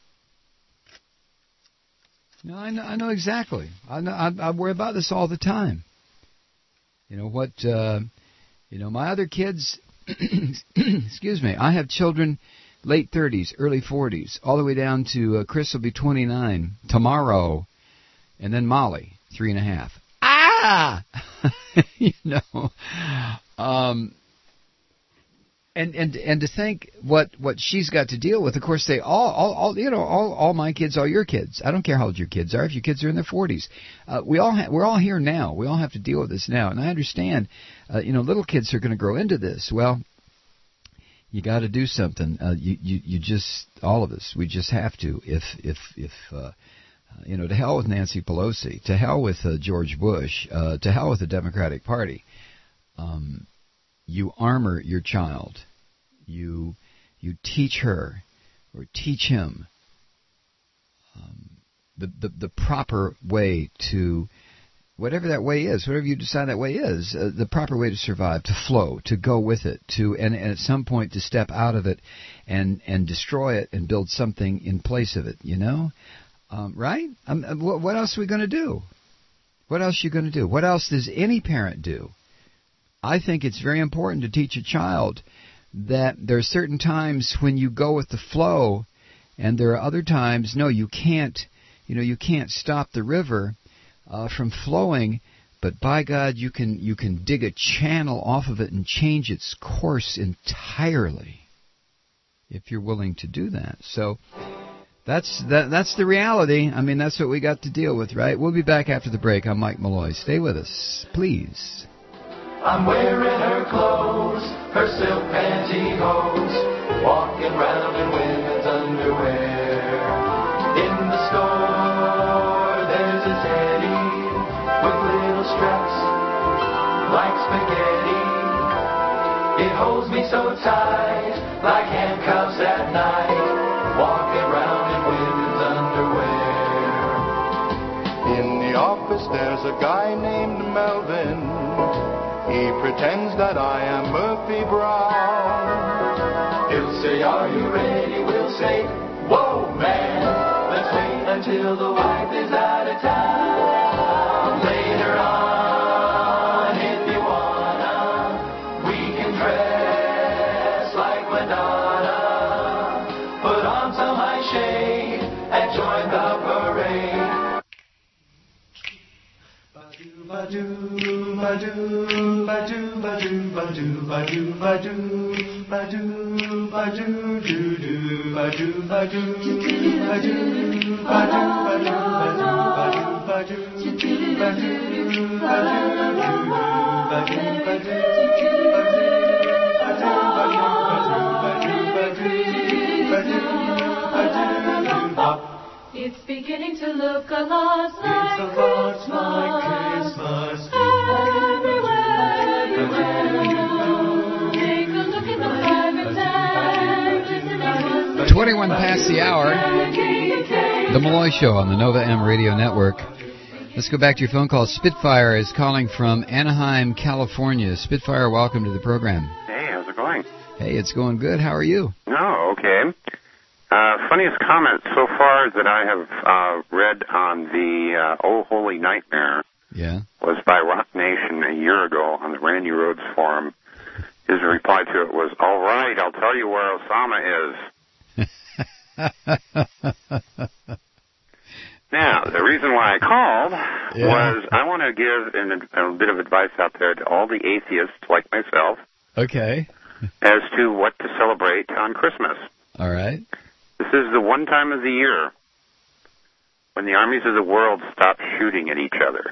No, I know, I know exactly. I know. I, I worry about this all the time. You know what? Uh, you know, my other kids. Excuse me. I have children. Late thirties, early forties, all the way down to uh, Chris will be twenty-nine tomorrow, and then Molly, three and a half. Ah, you know, um, and and and to think what what she's got to deal with. Of course, they all all, all you know all all my kids are your kids. I don't care how old your kids are. If your kids are in their forties, uh, we all ha- we're all here now. We all have to deal with this now, and I understand. Uh, you know, little kids are going to grow into this. Well. You got to do something. Uh, you, you, you just, all of us, we just have to. If, if, if, uh, you know, to hell with Nancy Pelosi, to hell with uh, George Bush, uh, to hell with the Democratic Party. Um, you armor your child. You, you teach her or teach him um, the, the the proper way to. Whatever that way is, whatever you decide that way is, uh, the proper way to survive, to flow, to go with it, to and, and at some point to step out of it and, and destroy it and build something in place of it, you know? Um, right? Um, what, what else are we going to do? What else are you going to do? What else does any parent do? I think it's very important to teach a child that there are certain times when you go with the flow and there are other times, no, you can't, you know, you can't stop the river Uh, from flowing, but by God, you can you can dig a channel off of it and change its course entirely, if you're willing to do that. So that's that that's the reality. I mean, that's what we got to deal with, right? We'll be back after the break. I'm Mike Malloy. Stay with us, please. I'm wearing her clothes, her silk pantyhose, walking round in women's underwear. In the store, there's a teddy with little straps like spaghetti. It holds me so tight, like handcuffs at night, walking round in women's underwear. In the office there's a guy named Melvin. He pretends that I am Murphy Brown. He'll say, are you ready? We'll say, whoa, man, let's wait until the wife is out of town. Later on, if you wanna, we can dress like Madonna. It's beginning to look a lot like It's a lot Christmas. like Christmas. Everywhere you go, take a look at the private tag, listening to twenty-one past the hour. The Malloy Show on the Nova M Radio Network. Let's go back to your phone call. Spitfire is calling from Anaheim, California. Spitfire, welcome to the program. Hey, how's it going? Hey, it's going good. How are you? Oh, okay. Uh, funniest comment so far that I have uh, read on the uh, Oh Holy Nightmare Yeah. was by Rock Nation a year ago on the Randy Rhodes forum. His reply to it was, all right, I'll tell you where Osama is. Now, the reason why I called Yeah. was I want to give an, a bit of advice out there to all the atheists like myself Okay. as to what to celebrate on Christmas. All right. This is the one time of the year when the armies of the world stop shooting at each other.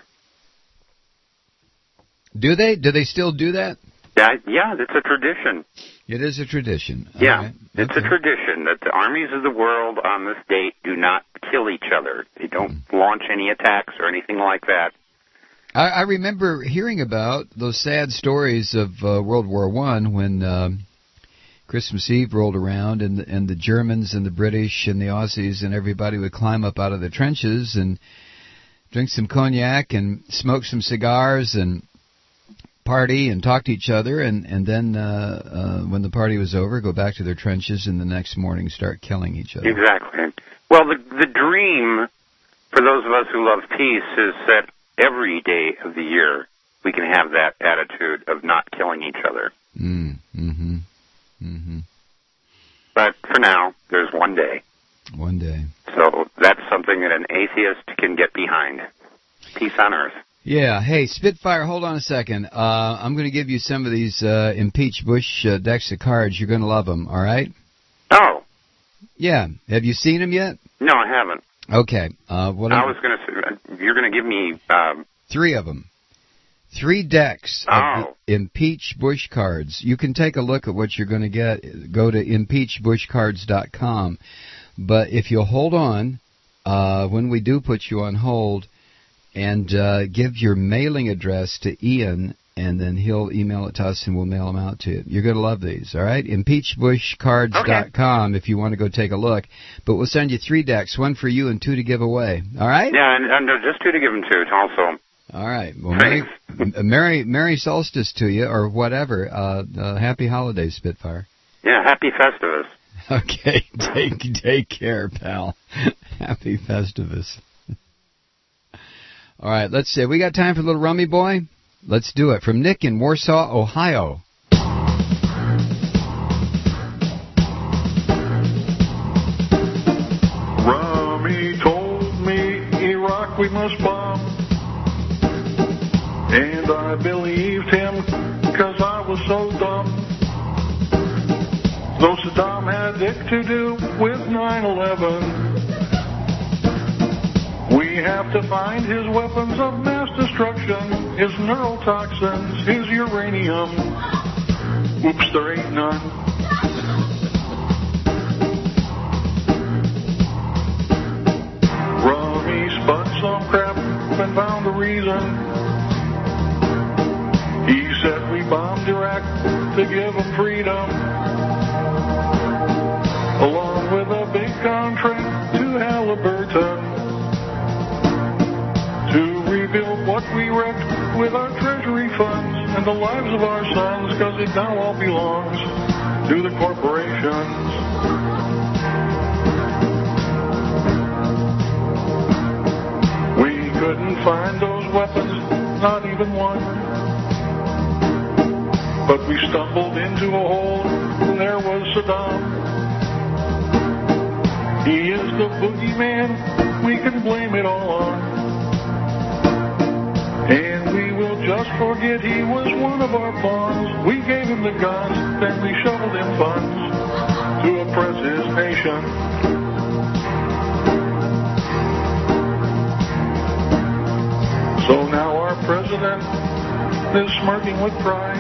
Do they? Do they still do that? Yeah, yeah, it's a tradition. It is a tradition. All yeah, right. it's Okay. a tradition that the armies of the world on this date do not kill each other. They don't Hmm. launch any attacks or anything like that. I, I remember hearing about those sad stories of uh, World War One when um, Christmas Eve rolled around, and the, and the Germans and the British and the Aussies and everybody would climb up out of the trenches and drink some cognac and smoke some cigars and party and talk to each other, and and then uh, uh, when the party was over, go back to their trenches, and the next morning start killing each other. Exactly. Well, the the dream for those of us who love peace is that every day of the year we can have that attitude of not killing each other. Mm, mm-hmm. Mm-hmm. But for now, there's one day. One day. So that's something that an atheist can get behind. Peace on earth. Yeah. Hey, Spitfire, hold on a second. Uh, I'm going to give you some of these uh, Impeach Bush uh, decks of cards. You're going to love them, all right? Oh, Yeah. Have you seen them yet? no, I haven't. Okay. Uh, what I I'm- was going to. You're going to give me. Um, Three of them. Three decks of Oh. the Impeach Bush cards. You can take a look at what you're going to get. Go to impeach bush cards dot com. But if you'll hold on, uh, when we do put you on hold, and uh, give your mailing address to Ian, and then he'll email it to us, and we'll mail them out to you. You're going to love these, all right? impeach bush cards dot com if you want to go take a look. But we'll send you three decks, one for you and two to give away, all right? yeah, and, and uh, just two to give them to also. All right. Well, Merry, Merry, Merry Solstice to you, or whatever. Uh, uh, happy holidays, Spitfire. Yeah, happy Festivus. Okay. Take take care, pal. Happy Festivus. All right. Let's see. We got time for a little Rummy Boy? Let's do it. From Nick in Warsaw, Ohio. Rummy told me Iraq we must bomb, and I believed him because I was so dumb. Though Saddam had dick to do with nine eleven, we have to find his weapons of mass destruction, his neurotoxins, his uranium. Oops, there ain't none. Rummy spun some crap and found a reason. He said we bombed Iraq to give them freedom, along with a big contract to Halliburton to rebuild what we wrecked with our treasury funds and the lives of our sons, because it now all belongs to the corporations. We couldn't find those weapons, not even one. But we stumbled into a hole, and there was Saddam. He is the boogeyman, we can blame it all on. just forget he was one of our pawns. We gave him the guns, then we shoveled him funds to oppress his nation. So now our president is smirking with pride.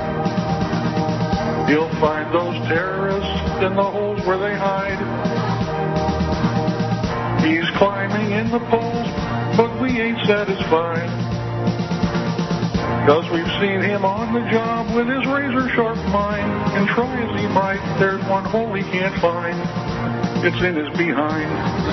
He'll find those terrorists in the holes where they hide. He's climbing in the polls, but we ain't satisfied. Cause we've seen him on the job with his razor-sharp mind. And try as he might, there's one hole he can't find. It's in his behind.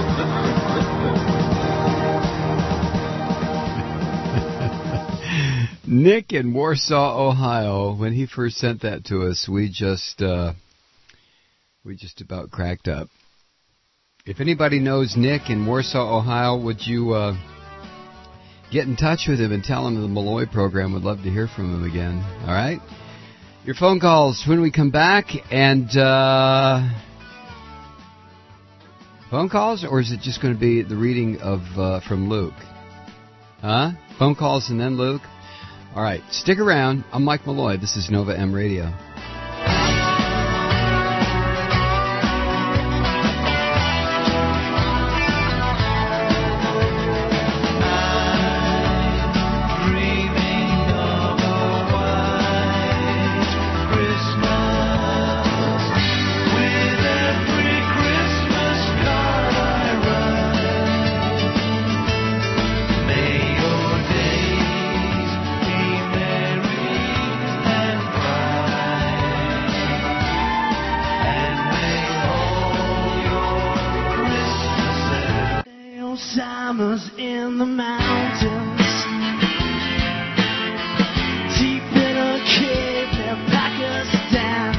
Nick in Warsaw, Ohio, when he first sent that to us, we just uh, we just about cracked up. If anybody knows Nick in Warsaw, Ohio, would you uh, get in touch with him and tell him the Malloy program? Would love to hear from him again. All right? Your phone calls when we come back. And uh, phone calls, or is it just going to be the reading of uh, from Luke? Huh? Phone calls and then Luke? All right, stick around. I'm Mike Malloy. This is Nova M Radio. Summers in the mountains, deep in a cave near Pakistan.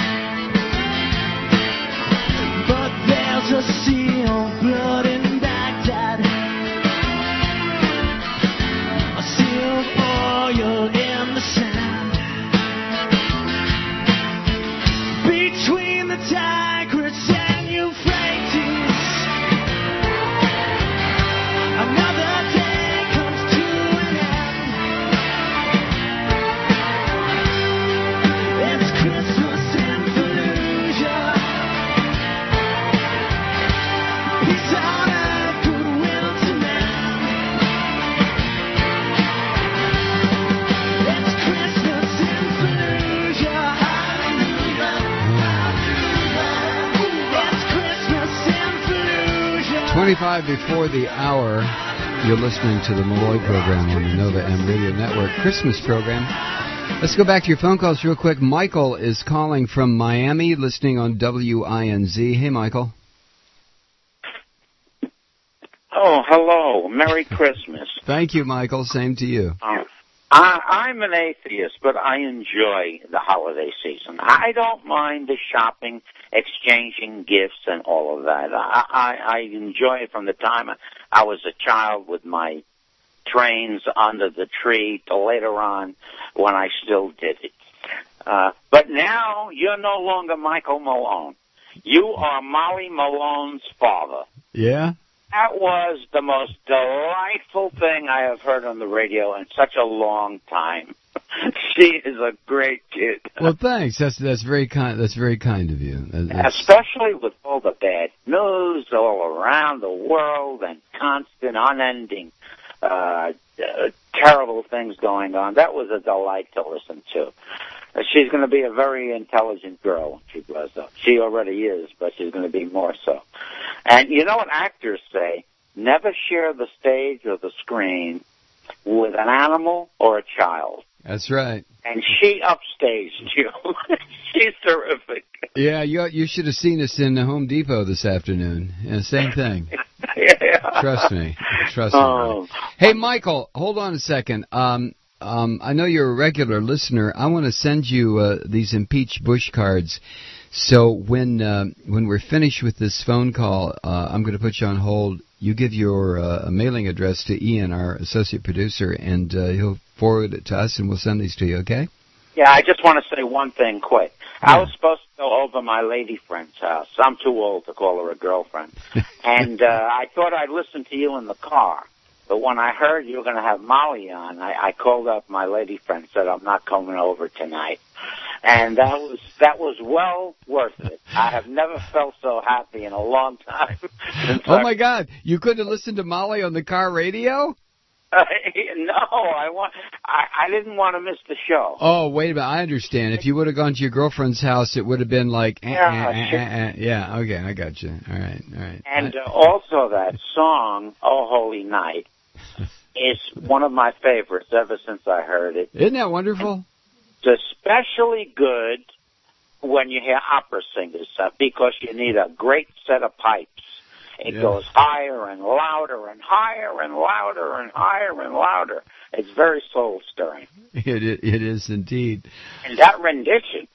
But there's a sea of blood in Baghdad, a sea of oil in the sand. Between the Tigris and Euphrates, another day comes to an end. It's Christmas in Fallujah. Peace on earth, goodwill to men. It's Christmas in Fallujah. Hallelujah, hallelujah. It's Christmas in Fallujah. twenty-five before the hour, you're listening to the Malloy program on the Nova M Radio Network Christmas program. Let's go back to your phone calls real quick. Michael is calling from Miami, listening on W I N Z. Hey, Michael. Oh, hello. Merry Christmas. Thank you, Michael. Same to you. Uh, I, I'm an atheist, but I enjoy the holiday season. I don't mind the shopping, exchanging gifts, and all of that. I, I, I enjoy it from the time I was a child with my trains under the tree to later on when I still did it. Uh, but now you're no longer Michael Malone. You are Molly Malone's father. Yeah? That was the most delightful thing I have heard on the radio in such a long time. She is a great kid. Well, thanks. That's that's very kind. That's very kind of you. That's... Especially with all the bad news all around the world and constant, unending, uh, uh, terrible things going on. That was a delight to listen to. Uh, she's going to be a very intelligent girl when she grows up. She already is, but she's going to be more so. And you know what actors say? Never share the stage or the screen with an animal or a child. That's right. And she upstaged you. She's terrific. Yeah, you you should have seen us in the Home Depot this afternoon. Yeah, same thing. Yeah. Trust me. Trust Oh. me. Hey, Michael, hold on a second. Um, um, I know you're a regular listener. I want to send you uh, these Impeach Bush cards. So when uh, when we're finished with this phone call, uh, I'm going to put you on hold. You give your uh, mailing address to Ian, our associate producer, and uh, he'll forward it to us, and we'll send these to you, okay? Yeah, I just want to say one thing quick. I was supposed to go over my lady friend's house. I'm too old to call her a girlfriend. and uh, I thought I'd listen to you in the car. But when I heard you were going to have Molly on, I, I called up my lady friend, said I'm not coming over tonight, and that was that was well worth it. I have never felt so happy in a long time. Oh my God! You couldn't listen to Molly on the car radio? Uh, no, I want. I, I didn't want to miss the show. Oh, wait a minute. I understand. If you would have gone to your girlfriend's house, it would have been like, eh, Yeah, eh, eh, sure. eh, eh. Yeah. Okay, I got you. All right, all right. And uh, also that song, "Oh Holy Night," is one of my favorites ever since I heard it. Isn't that wonderful? It's especially good when you hear opera singers uh, because you need a great set of pipes. It Yeah. goes higher and louder and higher and louder and higher and louder. It's very soul stirring. It it, it is indeed. And that rendition,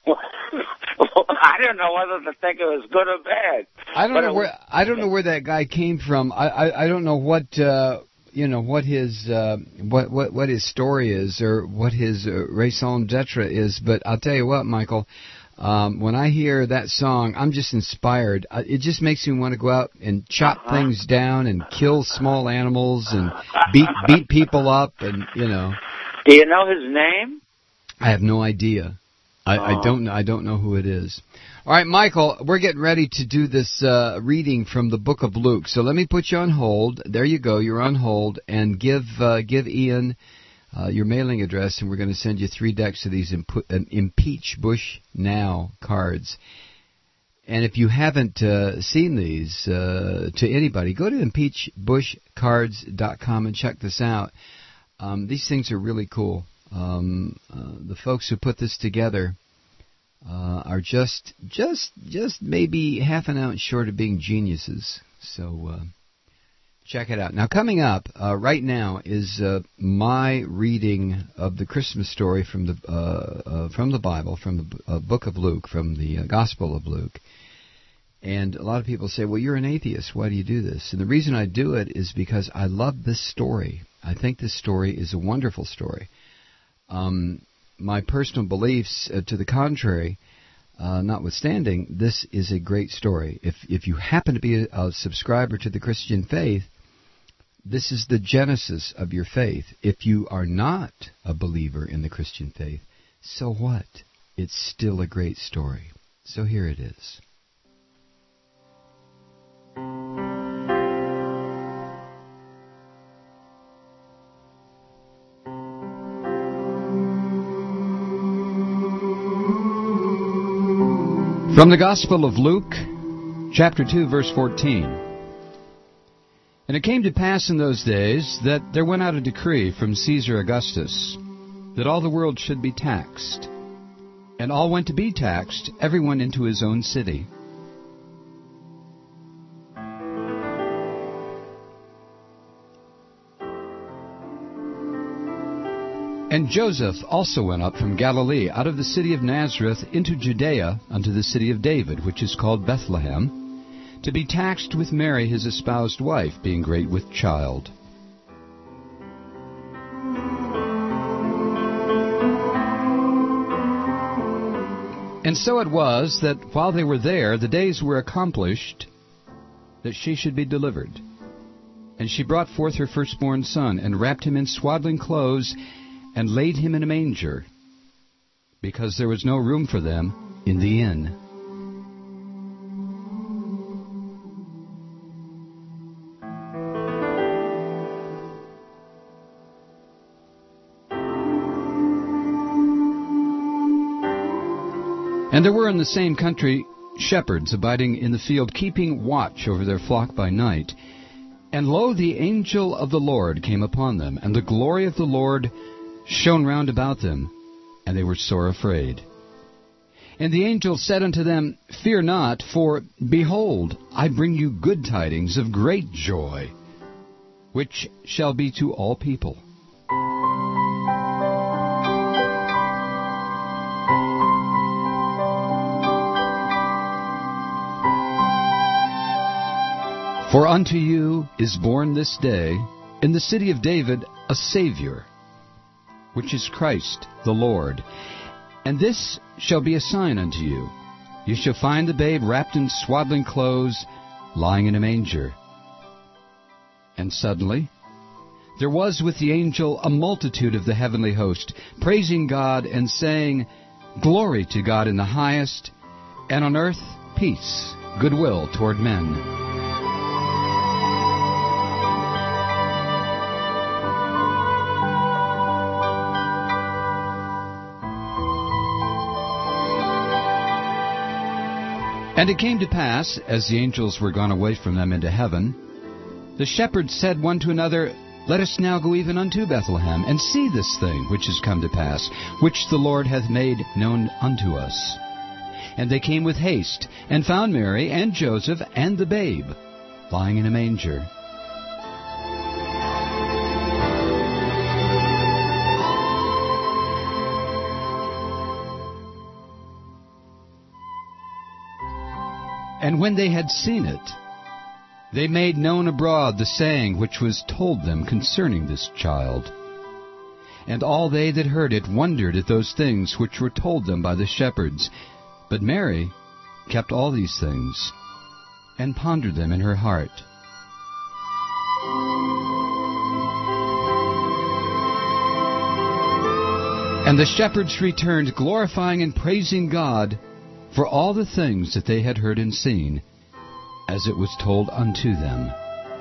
I don't know whether to think it was good or bad. I don't but know it where was- I don't know where that guy came from. I I, I don't know what uh, you know what his uh, what what what his story is or what his uh, raison d'être is. But I'll tell you what, Michael. Um, when I hear that song, I'm just inspired. Uh, It just makes me want to go out and chop Uh-huh. things down and kill small animals and beat beat people up and you know. Do you know his name? I have no idea. I, I Oh. don't. I don't know who it is. All right, Michael, we're getting ready to do this uh, reading from the Book of Luke. So let me put you on hold. There you go. You're on hold, and give uh, give Ian uh, your mailing address, and we're going to send you three decks of these impu- uh, Impeach Bush Now cards. And if you haven't uh, seen these uh, to anybody, go to impeach bush cards dot com and check this out. Um, these things are really cool. Um, uh, the folks who put this together uh, are just, just, just maybe half an ounce short of being geniuses. So uh, check it out. Now, coming up uh, right now is uh, my reading of the Christmas story from the uh, uh, from the Bible, from the uh, Book of Luke, from the uh, Gospel of Luke. And a lot of people say, "Well, you're an atheist. Why do you do this?" And the reason I do it is because I love this story. I think this story is a wonderful story. Um, my personal beliefs, uh, to the contrary, uh, notwithstanding, this is a great story. If if you happen to be a, a subscriber to the Christian faith, this is the genesis of your faith. If you are not a believer in the Christian faith, so what? It's still a great story. So here it is. From the Gospel of Luke, chapter two, verse fourteen. And it came to pass in those days that there went out a decree from Caesar Augustus that all the world should be taxed. And all went to be taxed, everyone into his own city. And Joseph also went up from Galilee, out of the city of Nazareth, into Judea, unto the city of David, which is called Bethlehem, to be taxed with Mary his espoused wife, being great with child. And so it was that while they were there, the days were accomplished that she should be delivered. And she brought forth her firstborn son, and wrapped him in swaddling clothes, and laid him in a manger, because there was no room for them in the inn. And there were in the same country shepherds abiding in the field, keeping watch over their flock by night. And lo, the angel of the Lord came upon them, and the glory of the Lord shone round about them, and they were sore afraid. And the angel said unto them, Fear not, for, behold, I bring you good tidings of great joy, which shall be to all people. For unto you is born this day in the city of David a Savior, which is Christ the Lord. And this shall be a sign unto you. You shall find the babe wrapped in swaddling clothes, lying in a manger. And suddenly there was with the angel a multitude of the heavenly host, praising God and saying, Glory to God in the highest, and on earth peace, goodwill toward men. And it came to pass, as the angels were gone away from them into heaven, the shepherds said one to another, Let us now go even unto Bethlehem, and see this thing which is come to pass, which the Lord hath made known unto us. And they came with haste, and found Mary and Joseph and the babe, lying in a manger. And when they had seen it, they made known abroad the saying which was told them concerning this child. And all they that heard it wondered at those things which were told them by the shepherds. But Mary kept all these things, and pondered them in her heart. And the shepherds returned, glorifying and praising God for all the things that they had heard and seen, as it was told unto them.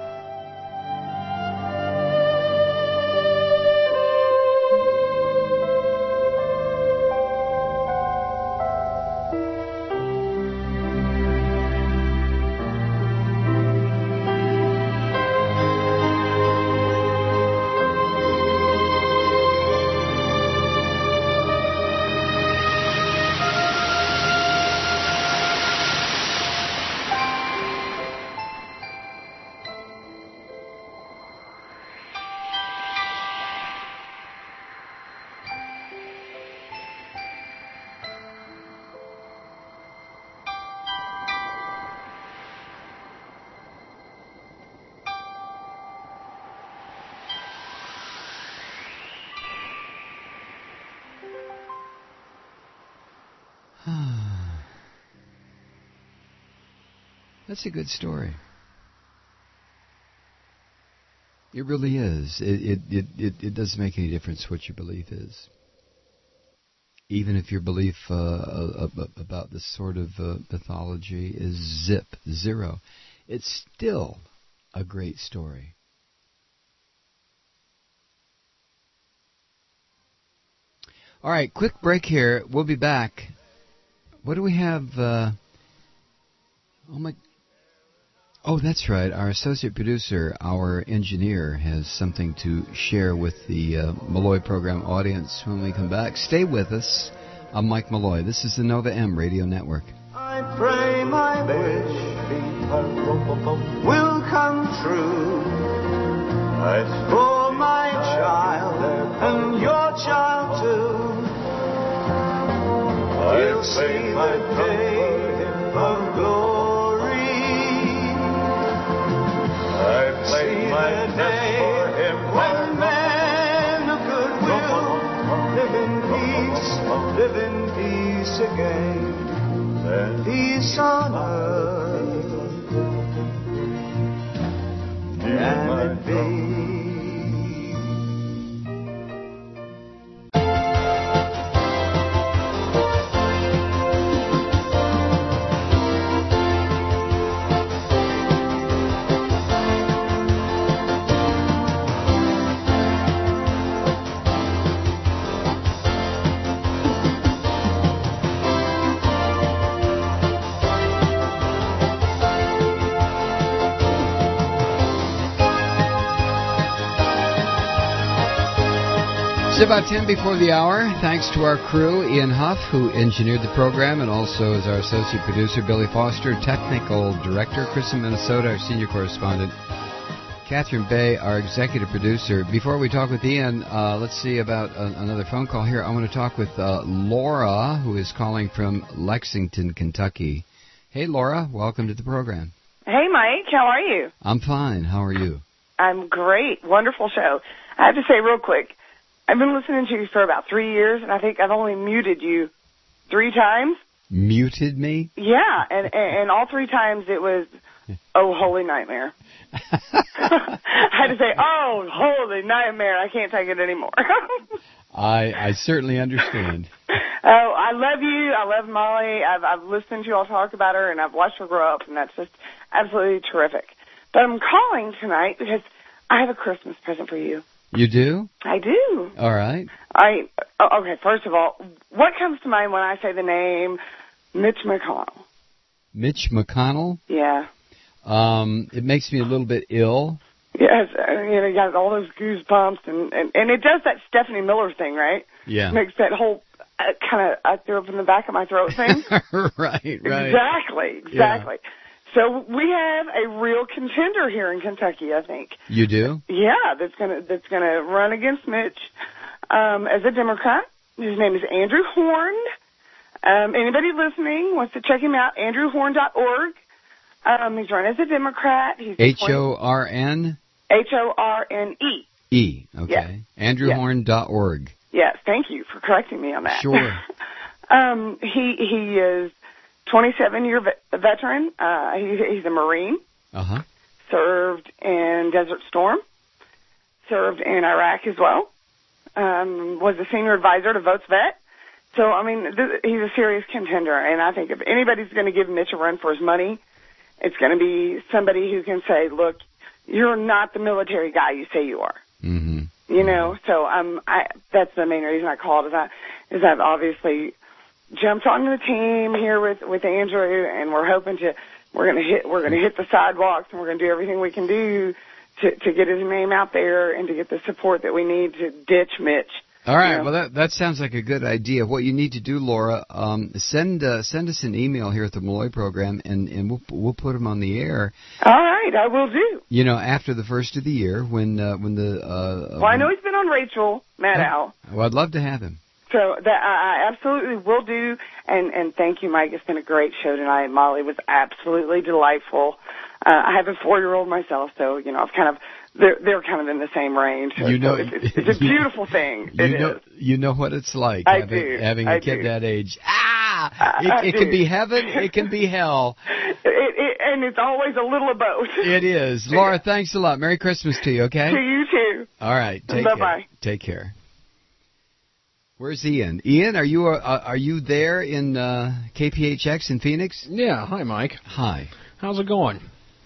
That's a good story. It really is. It, it it it it doesn't make any difference what your belief is. Even if your belief uh, uh, about this sort of uh, pathology is zip, zero, it's still a great story. All right, quick break here. We'll be back. What do we have? Uh, oh my... Oh, that's right. Our associate producer, our engineer, has something to share with the uh, Malloy program audience when we come back. Stay with us. I'm Mike Malloy. This is the Nova M Radio Network. I pray my wish will come true. It's for my child and your child too. He'll see the day of glory. I play my day for him when men of goodwill live in peace, live in peace again. Then peace on earth and it be. It's about ten before the hour. Thanks to our crew, Ian Huff, who engineered the program, and also is our associate producer, Billy Foster, technical director, Chris in Minnesota, our senior correspondent, Catherine Bay, our executive producer. Before we talk with Ian, uh, let's see about a, another phone call here. I want to talk with uh, Laura, who is calling from Lexington, Kentucky. Hey, Laura, welcome to the program. Hey, Mike, how are you? I'm fine. How are you? I'm great. Wonderful show. I have to say real quick, I've been listening to you for about three years, and I think I've only muted you three times. Muted me? Yeah, and and, and all three times it was, oh, holy nightmare. I had to say, oh, holy nightmare, I can't take it anymore. I I certainly understand. Oh, I love you. I love Molly. I've, I've listened to you all talk about her, and I've watched her grow up, and that's just absolutely terrific. But I'm calling tonight because I have a Christmas present for you. You do? I do. All right. I okay. First of all, what comes to mind when I say the name Mitch McConnell? Mitch McConnell? Yeah. Um, it makes me a little bit ill. Yes, uh, you know, you got all those goosebumps, and, and, and it does that Stephanie Miller thing, right? Yeah. Makes that whole uh, kind of I threw up in the back of my throat thing. right, right. Exactly, exactly. Yeah. So we have a real contender here in Kentucky, I think. You do? Yeah, that's gonna that's gonna run against Mitch um, as a Democrat. His name is Andrew Horn. Um, anybody listening wants to check him out, andrew horn dot org. Um, he's running as a Democrat. He's H O R N? H O R N E. E, okay. Yes. andrew horn dot org. Yes, thank you for correcting me on that. Sure. um, he he is twenty-seven year vet- veteran. Uh, he, he's a Marine. Uh-huh. Served in Desert Storm. Served in Iraq as well. Um, was a senior advisor to Votes Vet. So, I mean, th- he's a serious contender. And I think if anybody's going to give Mitch a run for his money, it's going to be somebody who can say, look, you're not the military guy you say you are. Mm-hmm. You know, so um, I, that's the main reason I called is I, is I've obviously jumped onto the team here with, with Andrew, and we're hoping to, we're going to hit, we're going to hit the sidewalks, and we're going to do everything we can do to, to get his name out there and to get the support that we need to ditch Mitch. All right. You know? Well, that that sounds like a good idea. What you need to do, Laura, um, send uh, send us an email here at the Malloy program, and, and we'll we'll put him on the air. All right, I will do. You know, after the first of the year, when uh, when the uh, well, I know he's been on Rachel Maddow. Well, I'd love to have him. So that I absolutely will do, and and thank you, Mike. It's been a great show tonight. Molly was absolutely delightful. Uh, I have a four-year-old myself, so you know, I've kind of they're they're kind of in the same range. So, you know, so it's, it's, it's a beautiful thing. You it know, is. you know what it's like I having, do. having a I kid do. that age. Ah, I, it, I it do. can be heaven, it can be hell. It, it, and it's always a little of both. It is. Laura, thanks a lot. Merry Christmas to you. Okay. To you too. All right. Take Bye-bye. care. Take care. Where's Ian? Ian, are you uh, are you there in uh, K P H X in Phoenix? Yeah. Hi, Mike. Hi. How's it going?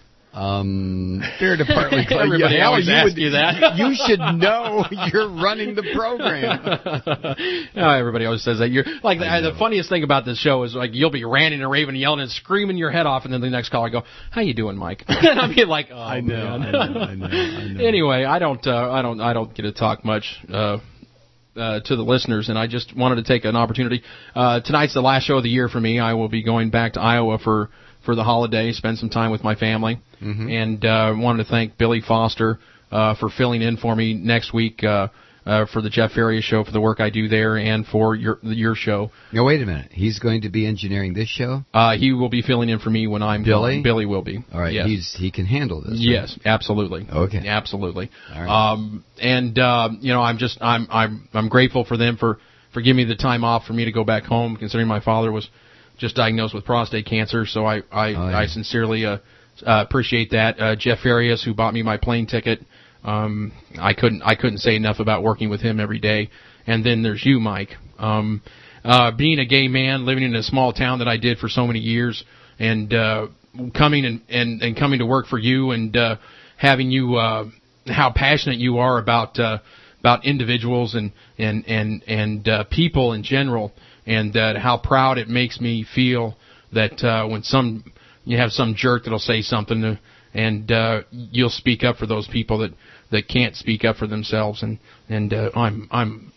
Um, fair to partly. Everybody yeah, always you asks would, you that. You should know you're running the program. No, everybody always says that. You're like the, the funniest thing about this show is like you'll be ranting and raving, and yelling and screaming your head off, and then the next caller go, "How you doing, Mike?" And I'll be like, "Oh, I know, man." I know, I know, I know. Anyway, I don't, uh, I don't, I don't get to talk much. Uh, Uh, to the listeners, and I just wanted to take an opportunity. Uh, tonight's the last show of the year for me. I will be going back to Iowa for, for the holiday, spend some time with my family, mm-hmm. and uh, wanted to thank Billy Foster uh, for filling in for me next week uh, uh, for the Jeff Farias show, for the work I do there, and for your your show. Now, wait a minute. He's going to be engineering this show? Uh, he will be filling in for me when I'm Billy? gone. Billy will be. All right. Yes. He's he can handle this. Yes, right? absolutely. Okay. Absolutely. All right. Um, and uh, you know, I'm just I'm I'm I'm grateful for them for, for giving me the time off for me to go back home, considering my father was just diagnosed with prostate cancer. So I I, Oh, yeah. I sincerely uh, uh, appreciate that. Uh, Jeff Farias, who bought me my plane ticket, um, I couldn't I couldn't say enough about working with him every day. And then there's you, Mike. Um, uh, being a gay man, living in a small town that I did for so many years, and uh, coming and, and, and coming to work for you, and uh, having you, uh, how passionate you are about uh, about individuals and and and and uh, people in general, and uh, how proud it makes me feel that uh, when some you have some jerk that'll say something, to, and uh, you'll speak up for those people that, that can't speak up for themselves, and and uh, I'm I'm.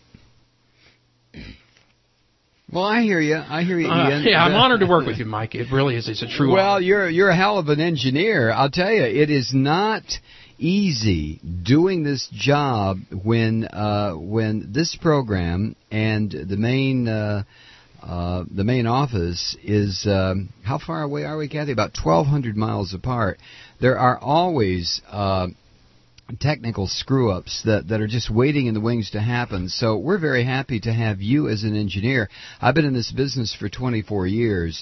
Well, I hear you. I hear you, Uh, Ian. yeah, I'm The- honored to work with you, Mike. It really is. It's a true Well, honor. you're you're a hell of an engineer. I'll tell you, it is not easy doing this job when uh, when this program and the main uh, uh, the main office is um, how far away are we, Kathy? About twelve hundred miles apart. There are always uh, technical screw-ups that, that are just waiting in the wings to happen. So we're very happy to have you as an engineer. I've been in this business for twenty-four years,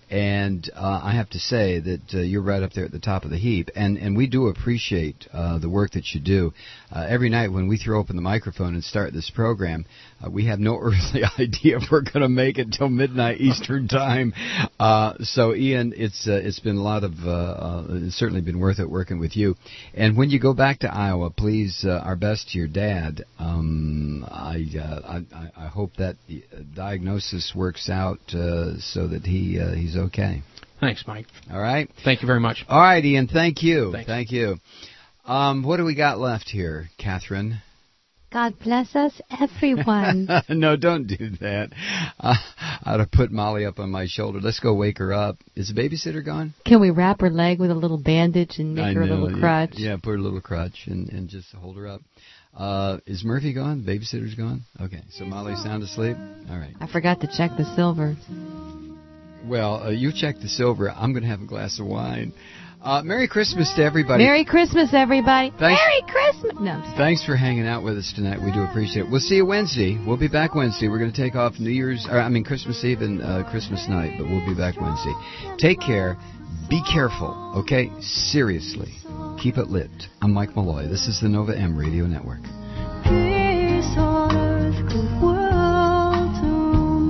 And uh, I have to say that uh, you're right up there at the top of the heap. And, and we do appreciate uh, the work that you do. Uh, every night when we throw open the microphone and start this program, uh, we have no earthly idea if we're going to make it till midnight Eastern time. Uh, so, Ian, it's uh, it's been a lot of, uh, uh, it's certainly been worth it working with you. And when you go back to Iowa, please, uh, our best to your dad. Um, I, uh, I I hope that the diagnosis works out uh, so that he uh, he's okay. Thanks, Mike. All right. Thank you very much. All right, Ian. Thank you. Thanks. Thank you. Um, what do we got left here, Catherine? God bless us, everyone. No, don't do that. Uh, I ought to put Molly up on my shoulder. Let's go wake her up. Is the babysitter gone? Can we wrap her leg with a little bandage and make I her know, a little yeah, crutch? Yeah, put her a little crutch and, and just hold her up. Uh, is Murphy gone? The babysitter's gone? Okay, so Molly's sound asleep? All right. I forgot to check the silver. Well, uh, you check the silver. I'm going to have a glass of wine. Uh, Merry Christmas to everybody. Merry Christmas, everybody. Thanks. Merry Christmas. No. I'm just- Thanks for hanging out with us tonight. We do appreciate it. We'll see you Wednesday. We'll be back Wednesday. We're going to take off New Year's, or I mean Christmas Eve and uh, Christmas night, but we'll be back Wednesday. Take care. Be careful, okay? Seriously. Keep it lit. I'm Mike Malloy. This is the Nova M Radio Network. Peace on earth, good world to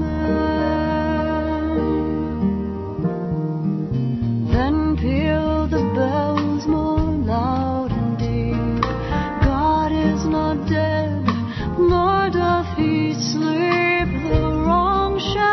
man. Then peal the bells more loud and deep. God is not dead, nor doth he sleep. The wrong shall